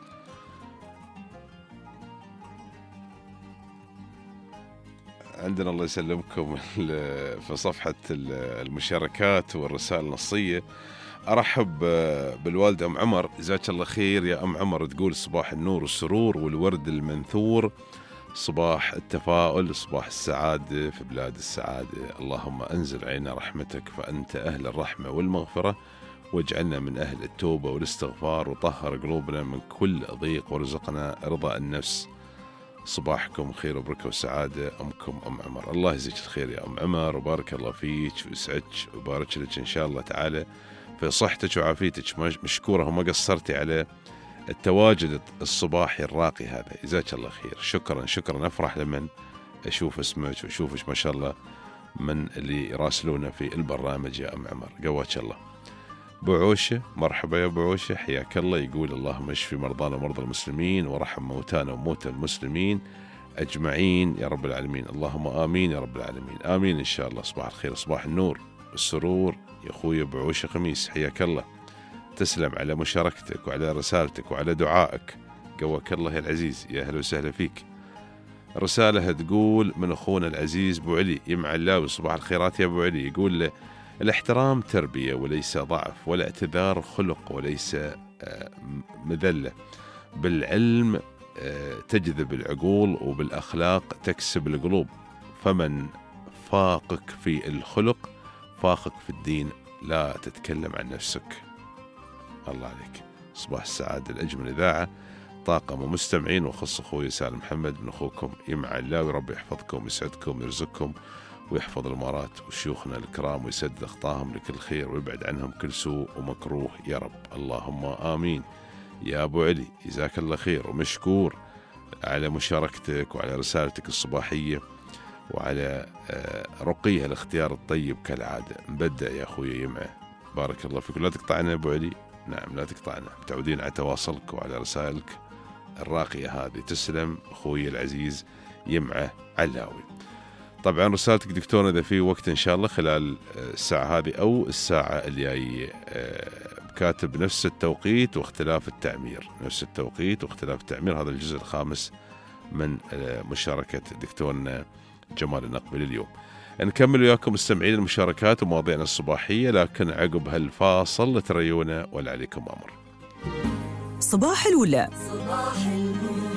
عندنا الله يسلمكم في صفحة المشاركات والرسائل النصية. أرحب بالوالدة أم عمر، جزاك الله خير يا أم عمر. تقول صباح النور والسرور والورد المنثور، صباح التفاؤل، صباح السعادة في بلاد السعادة. اللهم أنزل علينا رحمتك فأنت أهل الرحمة والمغفرة، واجعلنا من أهل التوبة والاستغفار، وطهر قلوبنا من كل ضيق، وارزقنا رضا النفس. صباحكم خير وبركة وسعادة، أمكم أم عمر. الله يجزيك الخير يا أم عمر، وبارك الله فيك ويسعدك وبارك لك إن شاء الله تعالى في صحتك وعافيتك. مشكورة وما قصرتي على التواجد الصباحي الراقي هذا، جزاك الله خير. شكرا شكرا. أفرح لمن أشوف اسمك وأشوفك ما شاء الله من اللي يراسلونا في البرنامج يا أم عمر، قواك الله. بعوشة، مرحبا يا بعوشة، حياك الله. يقول اللهم اشفي مرضانا ومرضى المسلمين، ورحم موتانا وموتى المسلمين أجمعين يا رب العالمين. اللهم آمين يا رب العالمين، آمين إن شاء الله. صباح الخير، صباح النور والسرور يا أخوي بعوشة خميس، حياك الله. تسلم على مشاركتك وعلى رسالتك وعلى دعائك، قواك الله يا العزيز، يا أهلا وسهلا فيك. رسالة تقول من أخونا العزيز أبو علي يمعلاوي، صباح الخيرات يا أبو علي. يقول له الاحترام تربية وليس ضعف، والاعتذار خلق وليس مذلة، بالعلم تجذب العقول، وبالأخلاق تكسب القلوب، فمن فاقك في الخلق فاقك في الدين، لا تتكلم عن نفسك. الله عليك. صباح السعادة الأجمل إذاعة، طاقم ومستمعين، وخص أخوي سالم محمد من أخوكم يمعلاوي. ربي يحفظكم ويسعدكم ويرزقكم ويحفظ الإمارات وشيوخنا الكرام ويسدد أخطاهم لكل خير، ويبعد عنهم كل سوء ومكروه يا رب. اللهم آمين يا أبو علي، جزاك الله خير ومشكور على مشاركتك وعلى رسالتك الصباحية وعلى رقيها الاختيار الطيب كالعادة. مبدع يا أخوي يمعه، بارك الله فيك. لا تقطعنا يا أبو علي، نعم لا تقطعنا، متعودين على تواصلك وعلى رسائلك الراقية هذه. تسلم أخوي العزيز يمعه علاوي. طبعا رسالتك دكتور إذا في وقت إن شاء الله خلال الساعة هذه أو الساعة الجاية، كاتب نفس التوقيت واختلاف التعمير، نفس التوقيت واختلاف التعمير. هذا الجزء الخامس من مشاركة دكتورنا جمال النقبلي اليوم. نكمل وياكم مستمعين المشاركات ومواضيعنا الصباحية، لكن عقب هالفاصل تريونا ولا عليكم أمر. صباح الأولى. صباح الأولى.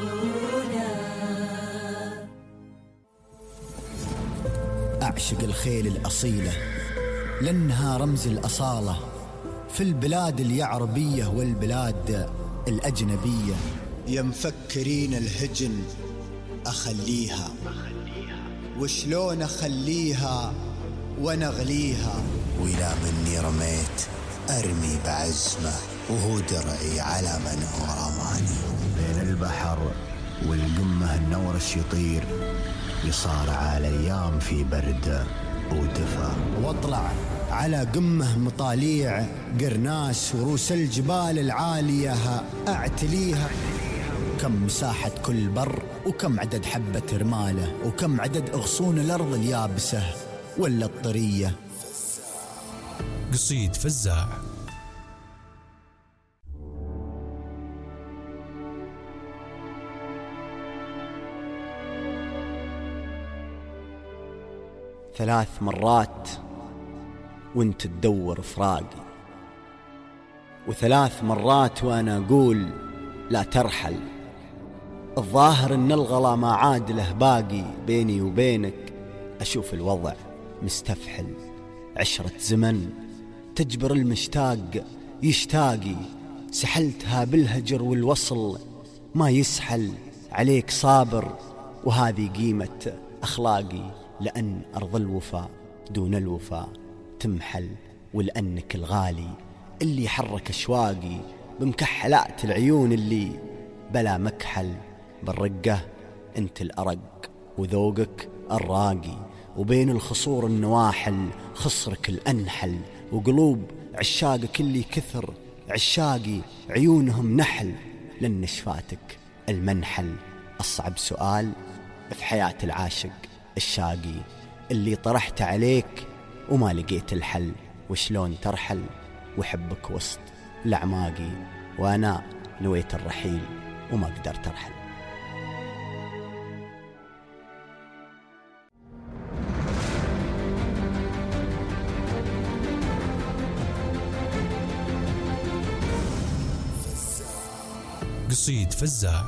أعشق الخيل الأصيلة لأنها رمز الأصالة في البلاد اليعربية والبلاد الأجنبية. يا مفكرين الهجن أخليها، وشلون أخليها ونغليها، وإلى مني رميت أرمي بعزمه، وهو درعي على من هو رماني. بين البحر والقمة النورش يطير، يصارع الأيام في برد ودفا، واطلع على قمه مطاليع قرناس، وروس الجبال العالية أعتليها. كم مساحة كل بر، وكم عدد حبة رماله، وكم عدد أغصون الأرض اليابسة ولا الطرية. قصيد فزاع. ثلاث مرات وانت تدور فراقي، وثلاث مرات وانا اقول لا ترحل. الظاهر ان الغلا ما عاد له باقي، بيني وبينك اشوف الوضع مستفحل. عشرة زمن تجبر المشتاق يشتاقي، سحلتها بالهجر والوصل ما يسحل. عليك صابر وهذه قيمة أخلاقي، لأن أرض الوفاء دون الوفاء تمحل. ولأنك الغالي اللي حرك أشواقي، بمكحلات العيون اللي بلا مكحل. بالرقة أنت الأرق وذوقك الراقي، وبين الخصور النواحل خصرك الأنحل. وقلوب عشاقك اللي كثر عشاقي، عيونهم نحل لأن شفاتك المنحل. أصعب سؤال في حياة العاشق الشاقي اللي طرحت عليك وما لقيت الحل، وشلون ترحل وحبك وسط الأعماقي، وأنا نويت الرحيل وما قدرت أرحل. قصيد فزاع.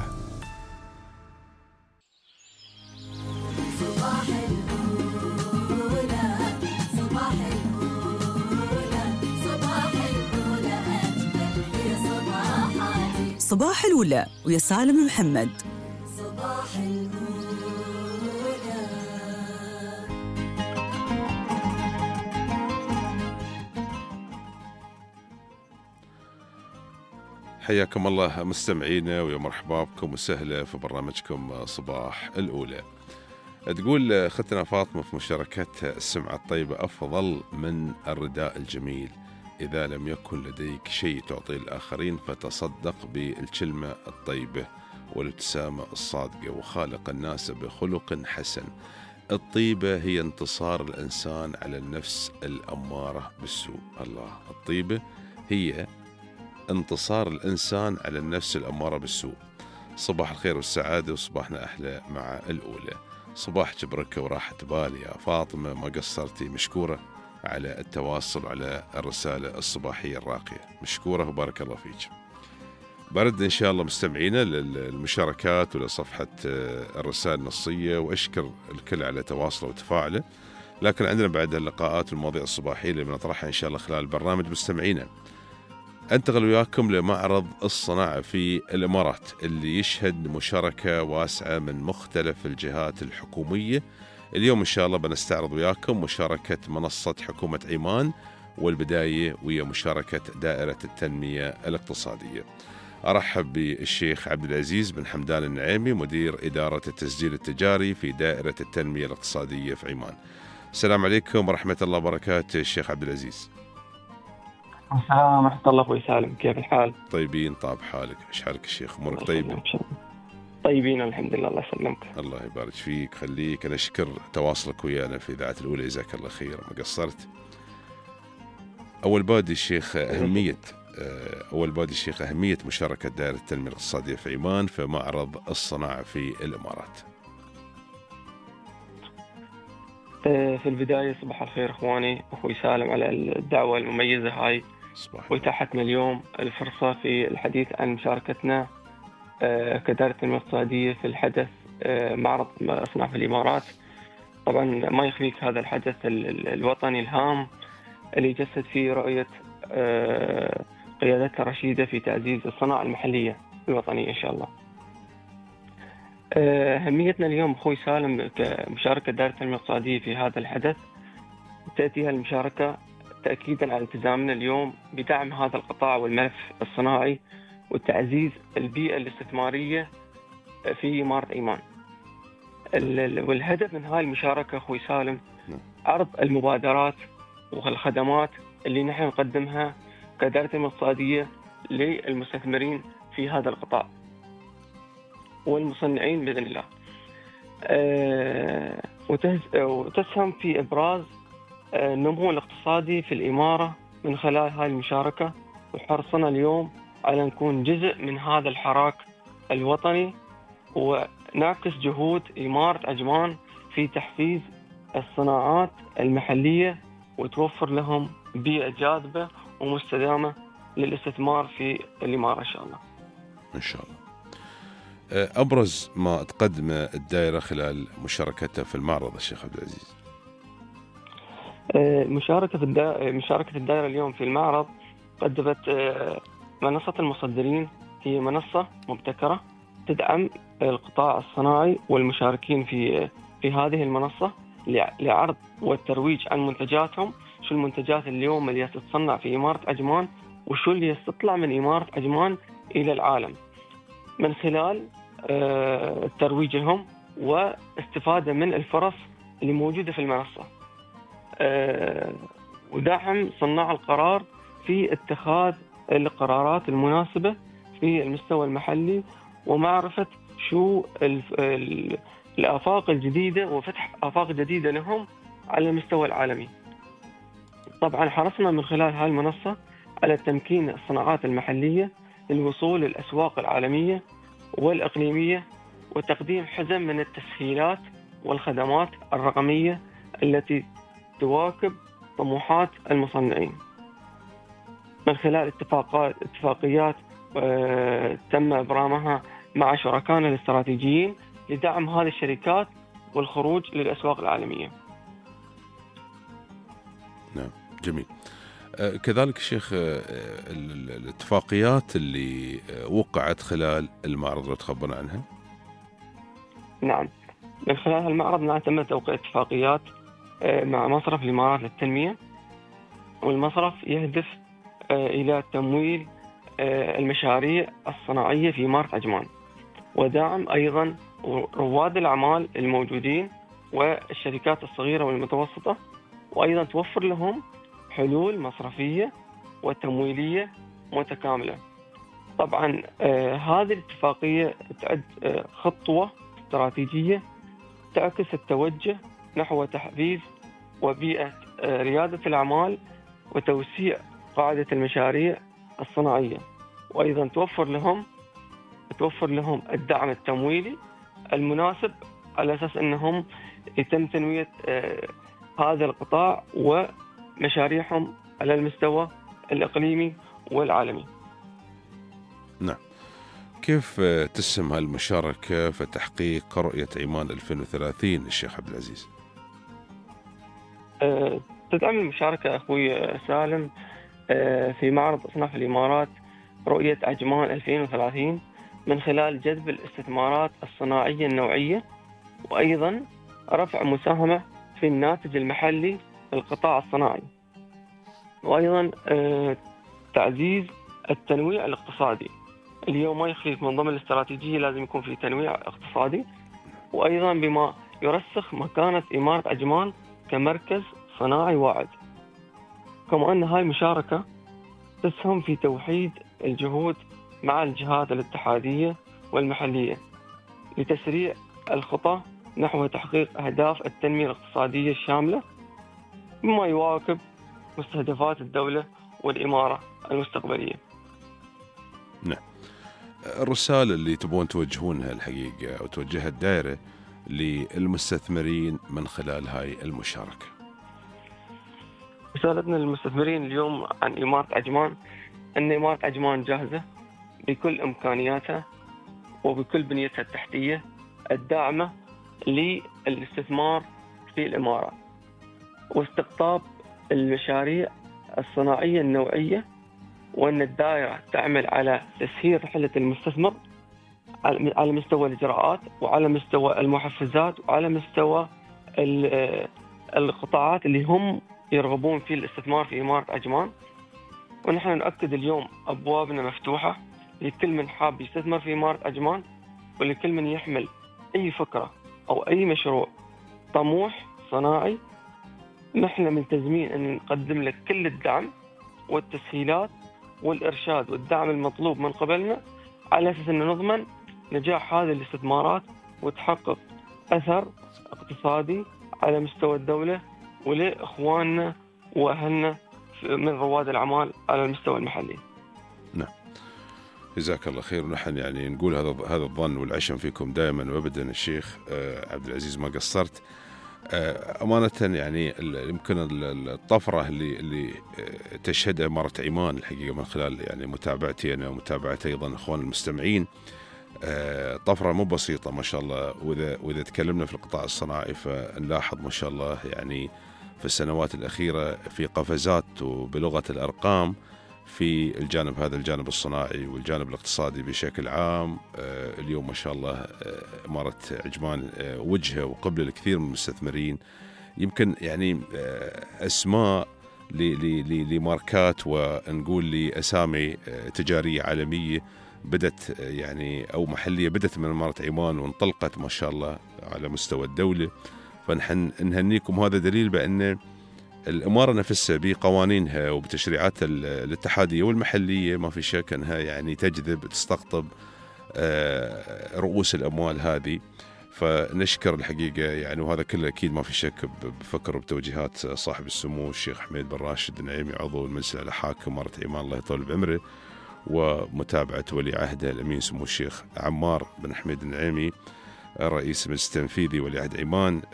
صباح الأولى ويا سالم محمد. صباح الأولى. حياكم الله مستمعينا ويا مرحبا بكم وسهلا في برنامجكم صباح الأولى. تقول أختنا فاطمة في مشاركتها: السمعة الطيبة أفضل من الرداء الجميل، إذا لم يكن لديك شيء تعطيه الآخرين فتصدق بالكلمة الطيبة والابتسامة الصادقة، وخالق الناس بخلق حسن. الطيبة هي انتصار الإنسان على النفس الأمارة بالسوء. الله، الطيبة هي انتصار الإنسان على النفس الأمارة بالسوء. صباح الخير والسعادة وصباحنا أحلى مع الأولى. صباحك بركة وراحة بال يا فاطمة، ما قصرتي، مشكورة على التواصل على الرسالة الصباحية الراقية، مشكورة وبارك الله فيك. برد إن شاء الله مستمعينا للمشاركات ولصفحة الرسائل النصية، وأشكر الكل على تواصله وتفاعله. لكن عندنا بعد اللقاءات والمواضيع الصباحية اللي بنطرحها إن شاء الله خلال البرنامج. مستمعينا، أنتقل وياكم لمعرض الصناعة في الإمارات اللي يشهد مشاركة واسعة من مختلف الجهات الحكومية. اليوم إن شاء الله بنستعرض وياكم مشاركة منصة حكومة عمان، والبداية ويا مشاركة دائرة التنمية الاقتصادية. أرحب بالشيخ عبد العزيز بن حمدان النعيمي، مدير إدارة التسجيل التجاري في دائرة التنمية الاقتصادية في عمان. السلام عليكم ورحمة الله وبركاته الشيخ عبد العزيز. السلام ورحمة الله أخوي سالم، كيف الحال؟ طيبين، طاب حالك، إيش حالك الشيخ؟ أمورك طيبة؟ طيبين الحمد لله، الله يسلمك. الله يبارك فيك، خليك. أنا أشكر تواصلك ويانا في إذاعة الأولى، جزاك الله خير، ما قصرت. أول بادي الشيخ أهمية مشاركة دائرة التنمية الاقتصادية في عمان في معرض الصناعة في الإمارات. في البداية صباح الخير إخواني، أخوي سالم على الدعوة المميزة هاي، وإتاحتنا اليوم الفرصة في الحديث عن مشاركتنا كدائرة التنمية الاقتصادية في الحدث معرض الصناعة في الإمارات. طبعا ما يخفيك هذا الحدث الوطني الهام اللي يجسد فيه رؤية قيادتنا الرشيدة في تعزيز الصناعة المحلية الوطنية إن شاء الله. أهميتنا اليوم أخوي سالم كمشاركة دائرة التنمية الاقتصادية في هذا الحدث، تأتيها المشاركة تأكيدا على التزامنا اليوم بدعم هذا القطاع والملف الصناعي وتعزيز البيئة الاستثمارية في إمارة عمان. والهدف من هاي المشاركة أخوي سالم عرض المبادرات والخدمات اللي نحن نقدمها كدائرة التنمية الاقتصادية للمستثمرين في هذا القطاع والمصنعين بإذن الله، وتسهم في إبراز النمو الاقتصادي في الإمارة من خلال هاي المشاركة، وحرصنا اليوم على نكون جزء من هذا الحراك الوطني ونعكس جهود إمارة عجمان في تحفيز الصناعات المحلية وتوفر لهم بيئة جاذبة ومستدامة للاستثمار في الإمارة إن شاء الله. إن شاء الله. أبرز ما تقدم الدائرة خلال مشاركتها في المعرض الشيخ عبد العزيز. مشاركة الدائرة اليوم في المعرض قدمت منصة المصدرين، هي منصة مبتكرة تدعم القطاع الصناعي والمشاركين في هذه المنصة لعرض والترويج عن منتجاتهم، شو المنتجات اليوم اللي تتصنع في إمارة عجمان وشو اللي تطلع من إمارة عجمان إلى العالم، من خلال ترويجهم واستفادة من الفرص اللي موجودة في المنصة، ودعم صناع القرار في اتخاذ القرارات المناسبة في المستوى المحلي، ومعرفة شو الآفاق الجديدة وفتح آفاق جديدة لهم على المستوى العالمي. طبعا حرصنا من خلال هاي المنصة على تمكين الصناعات المحلية للوصول للأسواق العالمية والإقليمية، وتقديم حزم من التسهيلات والخدمات الرقمية التي تواكب طموحات المصنعين من خلال اتفاقيات تم إبرامها مع شركائنا الاستراتيجيين لدعم هذه الشركات والخروج للأسواق العالمية. نعم، جميل. كذلك شيخ، الاتفاقيات اللي وقعت خلال المعرض لو تخبرنا عنها. نعم، من خلال المعرض تم توقيع اتفاقيات مع مصرف الإمارات للتنمية، والمصرف يهدف إلى تمويل المشاريع الصناعية في إمارة عجمان، ودعم أيضا رواد الأعمال الموجودين والشركات الصغيرة والمتوسطة، وأيضا توفر لهم حلول مصرفية وتمويلية متكاملة. طبعا هذه الاتفاقية تعد خطوة استراتيجية تعكس التوجه نحو تحفيز وبيئة ريادة الأعمال وتوسيع قاعدة المشاريع الصناعية، وأيضا توفر لهم الدعم التمويلي المناسب على أساس أنهم يتم تنمية هذا القطاع ومشاريعهم على المستوى الإقليمي والعالمي. نعم. كيف تسهم هالمشاركة في تحقيق رؤية عمان 2030 الشيخ عبد العزيز؟ تدعم المشاركة أخوي سالم في معرض أصناف الإمارات رؤية عجمان 2030 من خلال جذب الاستثمارات الصناعية النوعية، وأيضا رفع مساهمة في الناتج المحلي للقطاع الصناعي، وأيضا تعزيز التنويع الاقتصادي. اليوم ما يخليك من ضمن الاستراتيجية لازم يكون في تنويع اقتصادي، وأيضا بما يرسخ مكانة إمارة عجمان كمركز صناعي واعد. كما أن هاي مشاركة تسهم في توحيد الجهود مع الجهات الاتحادية والمحلية لتسريع الخطى نحو تحقيق أهداف التنمية الاقتصادية الشاملة، بما يواكب مستهدفات الدولة والإمارة المستقبلية. نعم. الرسالة اللي تبون توجهونها الحقيقة أو توجهها الدائرة للمستثمرين من خلال هاي المشاركة؟ رسالتنا للمستثمرين اليوم عن إمارة عجمان أن إمارة عجمان جاهزة بكل إمكانياتها وبكل بنيتها التحتية الداعمة للاستثمار في الإمارة واستقطاب المشاريع الصناعية النوعية، وأن الدائرة تعمل على تسهيل رحلة المستثمر على مستوى الإجراءات وعلى مستوى المحفزات وعلى مستوى القطاعات اللي هم يرغبون في الاستثمار في إمارة عجمان. ونحن نؤكد اليوم أبوابنا مفتوحة لكل من حاب يستثمر في إمارة عجمان، ولكل من يحمل أي فكرة أو أي مشروع طموح صناعي. نحن ملتزمين أن نقدم لك كل الدعم والتسهيلات والإرشاد والدعم المطلوب من قبلنا على أساس أن نضمن نجاح هذه الاستثمارات وتحقق أثر اقتصادي على مستوى الدولة ولإخواننا وأهلنا من رواد الأعمال على المستوى المحلي. نعم، جزاك الله خير. ونحن يعني نقول هذا الظن والعشم فيكم دائما وابدا الشيخ عبد العزيز، ما قصرت أمانة. يعني يمكن الطفرة اللي تشهدها إمارة عمان الحقيقة من خلال يعني متابعتي أنا ومتابعة أيضا إخوان المستمعين، طفرة مو بسيطة ما شاء الله. وإذا تكلمنا في القطاع الصناعي فنلاحظ ما شاء الله يعني في السنوات الأخيرة في قفزات وبلغة الأرقام في الجانب هذا، الجانب الصناعي والجانب الاقتصادي بشكل عام. اليوم ما شاء الله إمارة عجمان وجهة وقبل الكثير من المستثمرين، يمكن يعني أسماء لماركات ونقول لأسامي تجارية عالمية بدت يعني أو محلية بدت من إمارة عمان وانطلقت ما شاء الله على مستوى الدولة. فنحن نهنيكم، وهذا دليل بأن الإمارة نفسها بقوانينها وبتشريعات الاتحادية والمحلية ما في شك أنها يعني تجذب تستقطب رؤوس الأموال هذه. فنشكر الحقيقة يعني، وهذا كله أكيد ما في شك بفكر وبتوجيهات صاحب السمو الشيخ حميد بن راشد النعيمي عضو المجلس الأعلى حاكم إمارة عمان الله يطول بعمره، ومتابعة ولي عهده الأمين سمو الشيخ عمار بن حميد النعيمي رئيس المجلس التنفيذي ولي عهد عمان،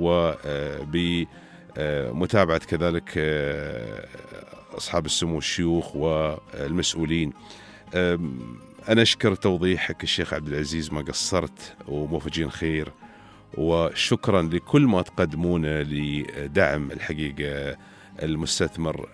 وبمتابعة كذلك أصحاب السمو الشيوخ والمسؤولين. أنا أشكر توضيحك الشيخ عبد العزيز، ما قصرت وموفقين خير، وشكرا لكل ما تقدمونه لدعم الحقيقة المستثمر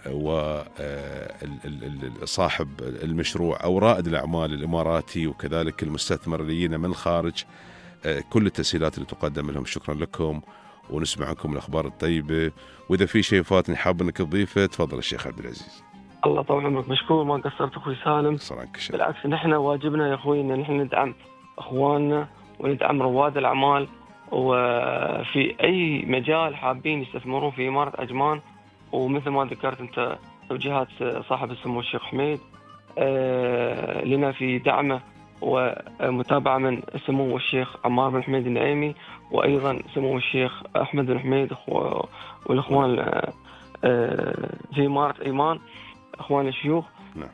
وصاحب المشروع أو رائد الأعمال الإماراتي، وكذلك المستثمر اللي يجينا من الخارج. كل التسهيلات اللي تقدم لهم شكرا لكم، ونسمع عنكم الأخبار الطيبة. وإذا في شيء فاتني حاب أنك تضيفه تفضل الشيخ عبد العزيز. الله طول عمرك، مشكور، ما قصرت أخوي سالم. بالعكس نحن واجبنا يا أخوي أن نحن ندعم أخواننا وندعم رواد الأعمال، وفي أي مجال حابين يستثمرون في إمارة عجمان. ومثل ما ذكرت أنت توجيهات صاحب السمو الشيخ حميد لنا في دعمه ومتابعة من سمو الشيخ عمار بن حميد النعيمي، وأيضا سمو الشيخ أحمد بن حميد والأخوان في إمارة عمان أخوان الشيوخ.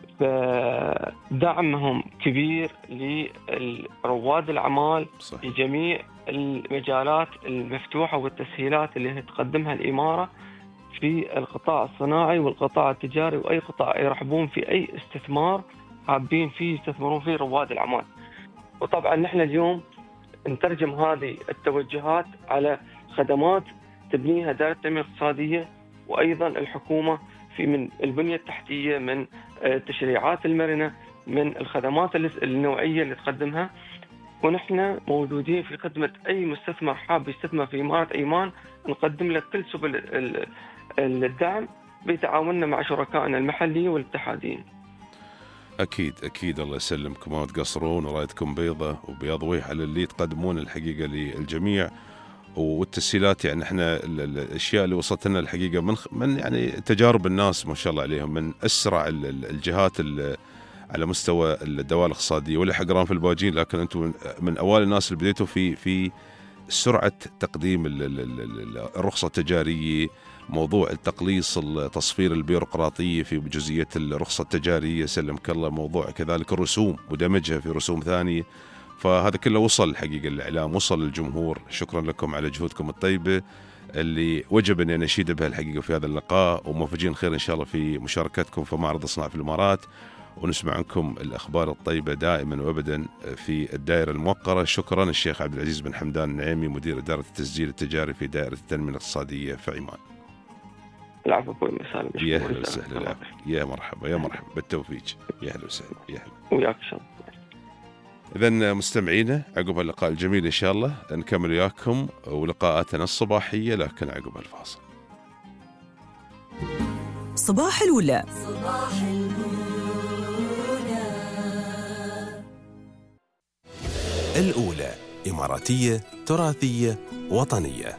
فدعمهم كبير لرواد الأعمال في جميع المجالات المفتوحة والتسهيلات اللي تقدمها الإمارة في القطاع الصناعي والقطاع التجاري، وأي قطاع يرحبون في أي استثمار حابين فيه يستثمرون فيه رواد الأعمال. وطبعا نحن اليوم نترجم هذه التوجهات على خدمات تبنيها دائرة التنمية الاقتصادية وأيضا الحكومة في من البنية التحتية، من التشريعات المرنة، من الخدمات النوعية اللي تقدمها. ونحن موجودين في خدمة أي مستثمر حاب يستثمر في إمارة عمان، نقدم لك كل سبل الدعم بتعاوننا مع شركائنا المحليين والاتحاديين. أكيد الله يسلمكم، ما تقصرون، ورايتكم بيضة وبياض وجه على اللي تقدمون الحقيقة للجميع. والتسهيلات يعني احنا الاشياء اللي وصلت لنا الحقيقه من يعني تجارب الناس ما شاء الله عليهم، من اسرع الجهات على مستوى الدوائر الاقتصاديه ولا حقران في الباجين، لكن انتم من اوائل الناس اللي بديتوا في سرعه تقديم الرخصه التجاريه، موضوع التقليص تصفير البيروقراطيه في جزئيه الرخصه التجاريه سلمك الله، موضوع كذلك الرسوم ودمجها في رسوم ثانيه. فهذا كله وصل الحقيقة للإعلام، وصل للجمهور. شكرا لكم على جهودكم الطيبة اللي وجب أن نشيد بها الحقيقة في هذا اللقاء، وموفقين خير إن شاء الله في مشاركتكم في معرض الصناعة في الإمارات، ونسمع عنكم الأخبار الطيبة دائما وأبدا في الدائرة الموقرة. شكرا الشيخ عبد العزيز بن حمدان النعيمي مدير إدارة التسجيل التجاري في دائرة التنمية الاقتصادية في عمان. العفو أخوي مسالم. يا أهلا وسهلا، يا مرحبا بالتوفيق، يا أهلا وسهلا، يا أهلا وياك إن شاء الله. إذن مستمعينا عقب اللقاء الجميل إن شاء الله نكمل وياكم ولقاءاتنا الصباحية، لكن عقب الفاصل. صباح الأولى. صباح الأولى إماراتية تراثية وطنية.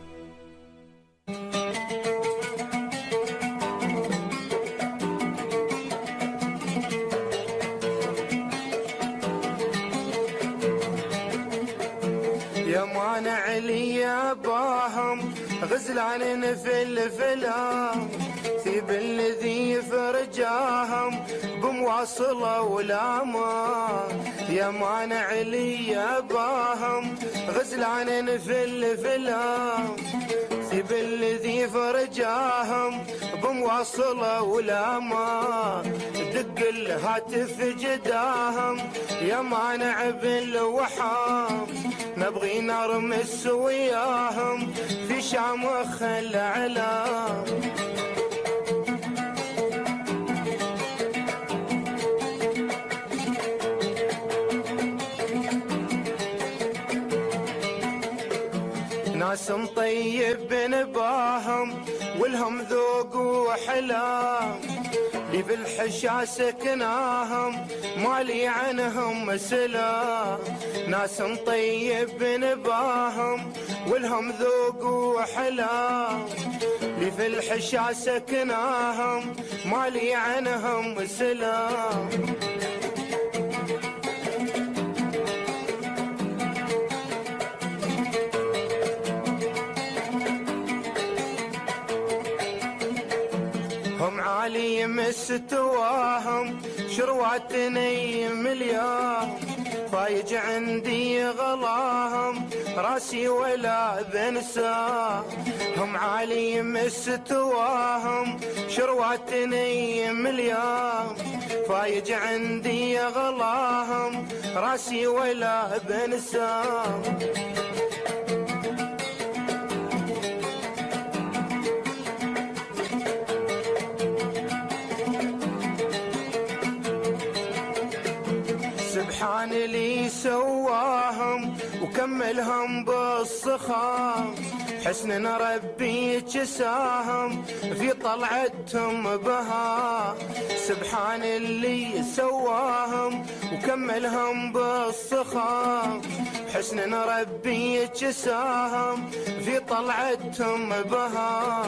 يا مانع علي باهم غزلان في الفلام، ثيب الذي فرجاهم بمواصلة ولامان. يا مانع علي باهم غزلان في الفلام، ثيب الذي فرجاهم بمواصلة ولامان. دق الهاتف جداهم يا مانع بالوحام، نبغي نرمس وياهم في شامخ العلام. ناس مطيب بنباهم والهم ذوق وحلام، لي في الحشا سكناهم مالي عنهم سلام. ناس مطيب بنباهم والهم ذوق وحلام، لي في الحشا سكناهم مالي عنهم سلام. هم عالي مستواهم شروات نيم اليوم فايج عندي غلاهم راسي ولا بنساه هم عالي مستواهم شروات نيم اليوم فايج عندي غلاهم راسي ولا بنساه سبحان اللي سواهم وكملهم بالصخام حسن ربي جساهم في طلعتهم بها سبحان اللي سواهم وكملهم بالصخام حسن ربي جساهم في طلعتهم بها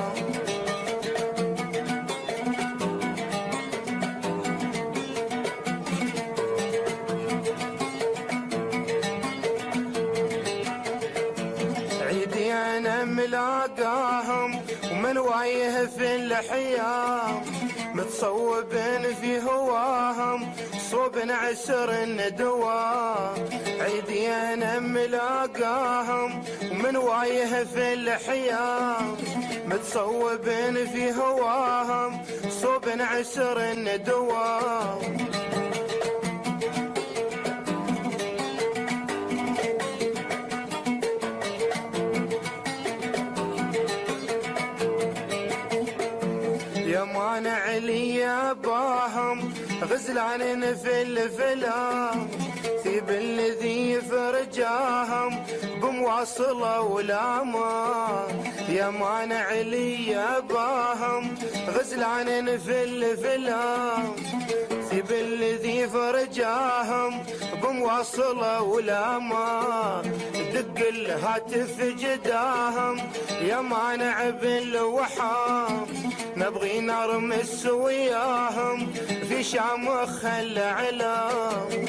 ملاقاهم ومن وايه في الحياة متصوبين في هواهم صوب عسر الندوة عيدي انا ملاقاهم ومن وايه في الحياة متصوبين في هواهم صوب عسر الندوة مانع لي اباهم غزلان في الفلام ثيب الذي فرجاهم بمواصله ولا ما يا مانع لي اباهم غزلان في الفلام ثيب الذي فرجاهم بمواصله ولا ما دق الهاتف جداهم يا مانع بالوحام نبغي نرمس وياهم في شامخ العلام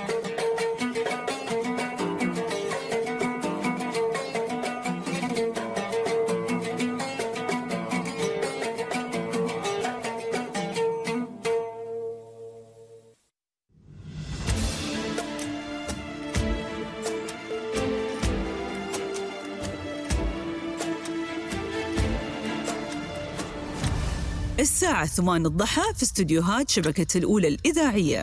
الساعة 8 الضحى في استديوهات شبكة الأولى الإذاعية.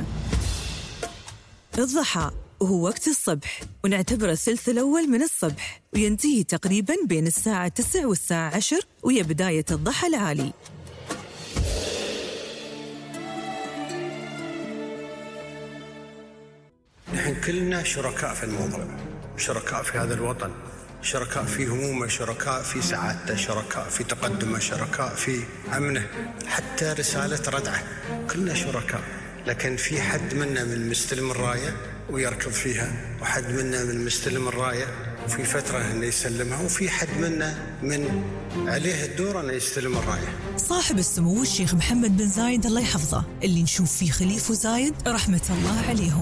الضحى وهو وقت الصبح ونعتبره الثلث الأول من الصبح وينتهي تقريباً بين الساعة 9 والساعة 10 وهي بداية الضحى العالي. نحن كلنا شركاء في الموضوع، شركاء في هذا الوطن، شركاء في همومه، شركاء في سعادته، شركاء في تقدمه، شركاء في أمنه، حتى رسالة ردعه كلنا شركاء. لكن في حد منا من مستلم الراية ويركض فيها، وحد منا من مستلم الراية وفي فترة أنه يسلمها، وفي حد منا من عليه الدور أنه يستلم الراية. صاحب السمو الشيخ محمد بن زايد الله يحفظه اللي نشوف فيه خليفة زايد رحمة الله عليهم.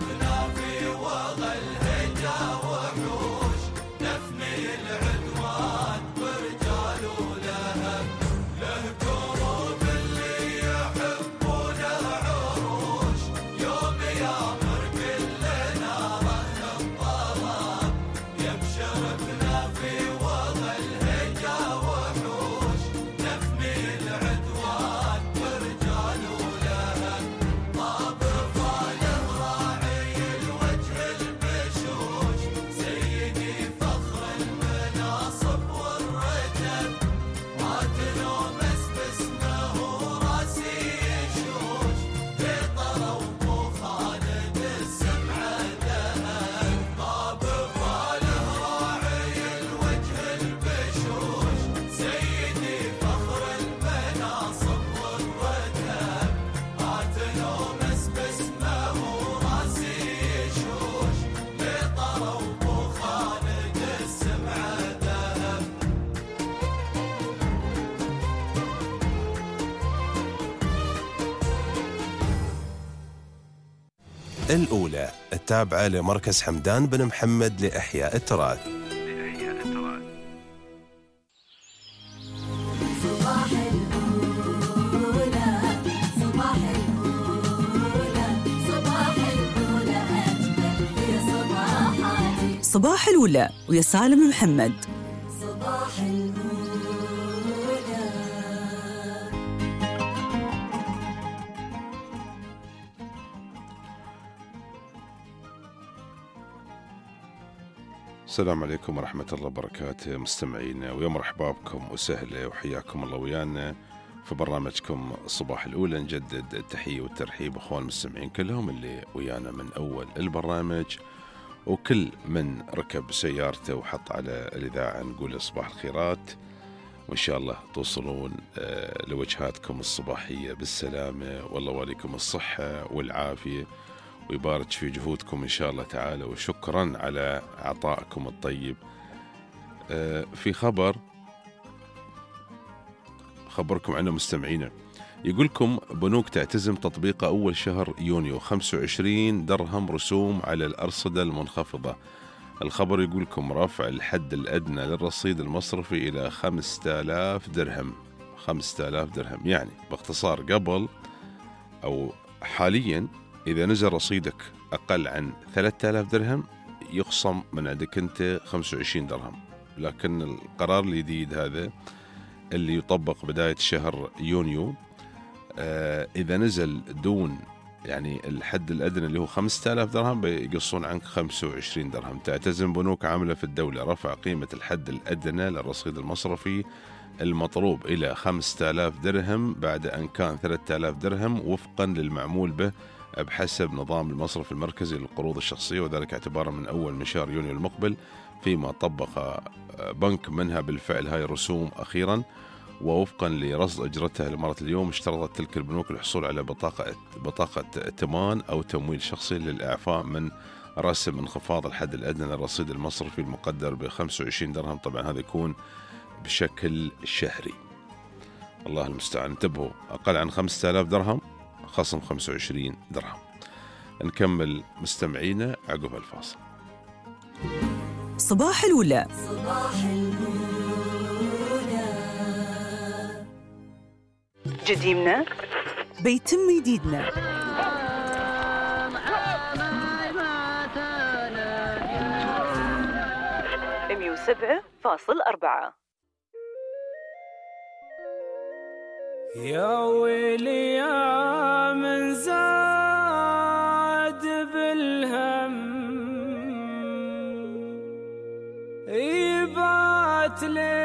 شرفنا في وغى الهجا وحوش نفني العدوان برجال ولهب له كروب اللي يحبونه عروش يوم يامر كلنا رهن الطلب يبشرفنا في وغى الهجا وحوش نفني العدوان برجال ولهب طاب فاله راعي الوجه البشوش سيدي فخر المناصب والرتب ما تنومس باسمه وراسي يشوش بيطر وبو خالد السمعة ذهب طاب فاله راعي الوجه البشوش سيدي فخر المناصب والرتب ما تنومس باسمه وراسي يشوش بيطر وبو خالد السمعة ذهب الأولى التابعة لمركز حمدان بن محمد لإحياء التراث. صباح الأولى صباح الأولى صباح الأولى أجمل في صباحاتي صباح الأولى ويا سالم محمد. صباح الأولى السلام عليكم ورحمة الله وبركاته مستمعينا، ويا مرحبا بكم وسهلا وحياكم الله ويانا في برنامجكم الصباح الأولى. نجدد التحية والترحيب أخوان المستمعين كلهم اللي ويانا من أول البرنامج، وكل من ركب سيارته وحط على الإذاعة نقول صباح الخيرات، وإن شاء الله توصلون لوجهاتكم الصباحية بالسلامة، والله وليكم الصحة والعافية ويبارك في جهودكم إن شاء الله تعالى، وشكرا على عطائكم الطيب. في خبركم عنه مستمعينا، يقولكم بنوك تعتزم تطبيق أول شهر يونيو 25 درهم رسوم على الأرصدة المنخفضة. الخبر يقولكم رفع الحد الأدنى للرصيد المصرفي إلى 5000 درهم. 5000 درهم يعني باختصار قبل أو حاليا إذا نزل رصيدك أقل عن 3000 درهم يخصم من عندك أنت 25 درهم، لكن القرار الجديد هذا اللي يطبق بداية شهر يونيو إذا نزل دون يعني الحد الأدنى اللي هو 5000 درهم بيقصون عنك 25 درهم. تعتزم بنوك عاملة في الدولة رفع قيمة الحد الأدنى للرصيد المصرفي المطلوب إلى 5000 درهم بعد أن كان 3000 درهم وفقا للمعمول به بحسب نظام المصرف المركزي للقروض الشخصية، وذلك اعتبارا من أول من شهر يونيو المقبل، فيما طبق بنك منها بالفعل هاي الرسوم أخيرا. ووفقا لرصد أجرتها الإمارات اليوم، اشترطت تلك البنوك الحصول على بطاقة ائتمان أو تمويل شخصي للإعفاء من رسم انخفاض الحد الأدنى للرصيد المصرفي المقدر ب 25 درهم. طبعا هذا يكون بشكل شهري، الله المستعان. انتبهوا، أقل عن 5000 درهم خصم 25 درهم. نكمل مستمعينا عقب الفاصل. صباح الأولى صباح الأولى جديدنا بيتم جديدنا. 107.4. يا ويلي يا من زاد بالهم يبات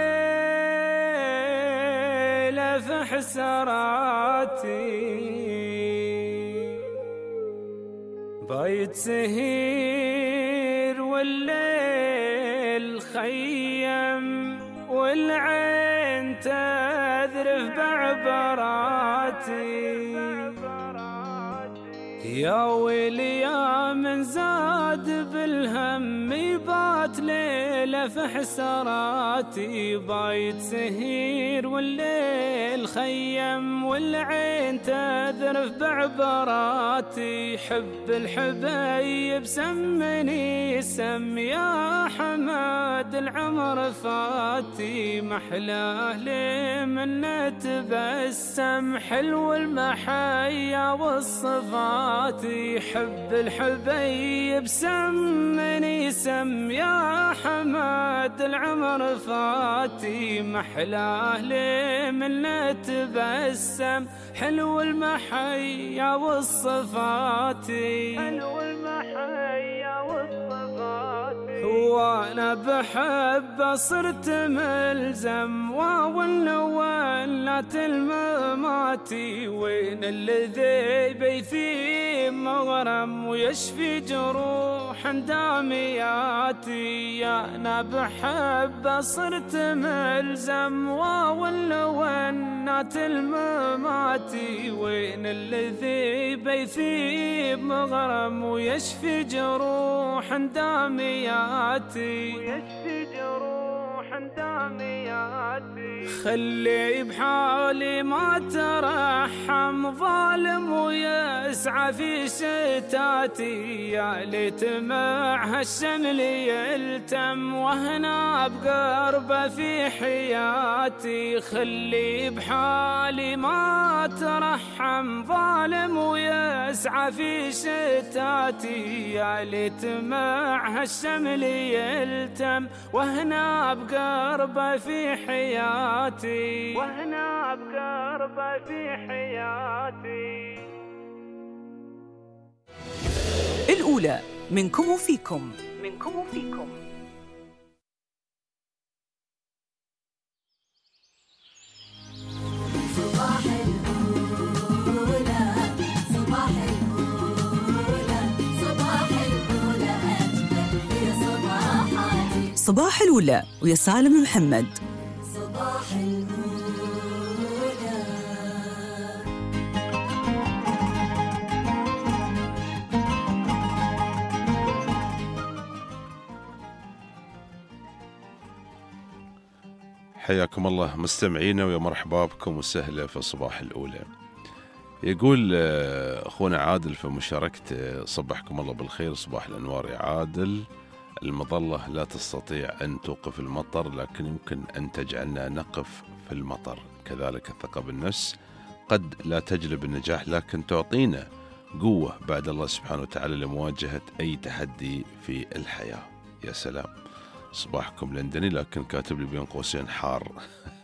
ليلة في حسراتي بايت سهير والليل خيم والعين تذرف بعبراتي يا ويلي يا من زاد بالهم يبات ليلة في حسراتي بايت سهير والليل خيم والعين تذرف بعبراتي حب الحبايب سمني سم يا حماد العمر فاتي محلاه لي من تبسم حلو المحيا والصفات حب الحبايب سمني سم يا حماد العمر فاتي محلاه لي من تبسم حلو المحيا والصفات حلو المحيا والصفات وانا بحب صرت ملزم وولات المماتي وين الذي بيثي مغرم ويشفي جروح دامياتي انا بحب صرت ملزم وولات المماتي وين الذي بيثي مغرم ويشفي جروح دامياتي ويشفي جروح دامياتي خلي بحالي ما ترحم ظالم ويسعى في شتاتي يا ليت مع هالشمل يلتم وهنا بقربه في حياتي خلي بحالي ما ترحم ظالم ويسعى في شتاتي يا ليت مع هالشمل يلتم وهنا بقربه في حياتي وهنا بقربه في حياتي. الأولى منكم وفيكم منكم وفيكم. صباح الأولى صباح الأولى صباح الأولى أجمل في صباحاتي. صباح الأولى ويا سالم محمد. صباح الأولى. حياكم الله مستمعينا ويا مرحبا بكم وسهلا في الصباح الأولى. يقول أخونا عادل في مشاركته صبحكم الله بالخير صباح الأنوار يا عادل. المظلة لا تستطيع أن توقف المطر لكن يمكن أن تجعلنا نقف في المطر. كذلك الثقة بالنفس قد لا تجلب النجاح لكن تعطينا قوة بعد الله سبحانه وتعالى لمواجهة أي تحدي في الحياة. يا سلام صباحكم لندني لكن كاتب لي بين قوسين حار.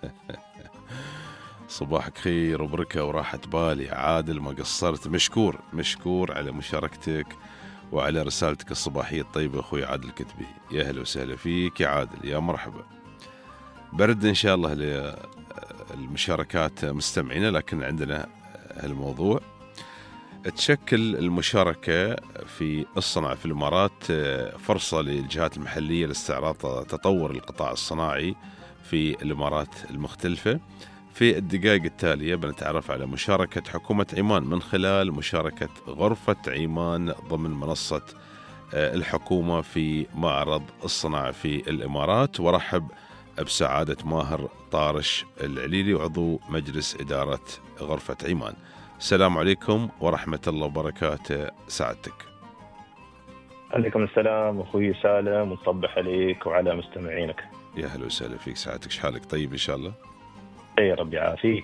صباحك خير وبركة وراحة بالي يا عادل ما قصرت. مشكور على مشاركتك وعلى رسالتك الصباحية الطيبة أخوي عادل كتبي. يا هلا وسهلا فيك يا عادل يا مرحبا. برد إن شاء الله للمشاركات مستمعين لكن عندنا هالموضوع. تشكل المشاركة في الصناعة في الإمارات فرصة للجهات المحلية لاستعراض تطور القطاع الصناعي في الإمارات المختلفة. في الدقائق التالية بنتعرف على مشاركة حكومة عمان من خلال مشاركة غرفة عمان ضمن منصة الحكومة في معرض الصناعة في الإمارات. ورحب بسعادة ماهر طارش العليلي وعضو مجلس إدارة غرفة عمان. السلام عليكم ورحمة الله وبركاته سعادتك. عليكم السلام أخوي سالم ونصبح عليك وعلى مستمعينك. يا هلا وسهلا فيك سعادتك. شحالك طيب إن شاء الله؟ يا رب يعافيك.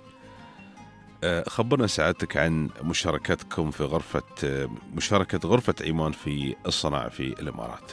خبرنا سعادتك عن مشاركتكم في مشاركة غرفة عمان في الصناعة في الإمارات.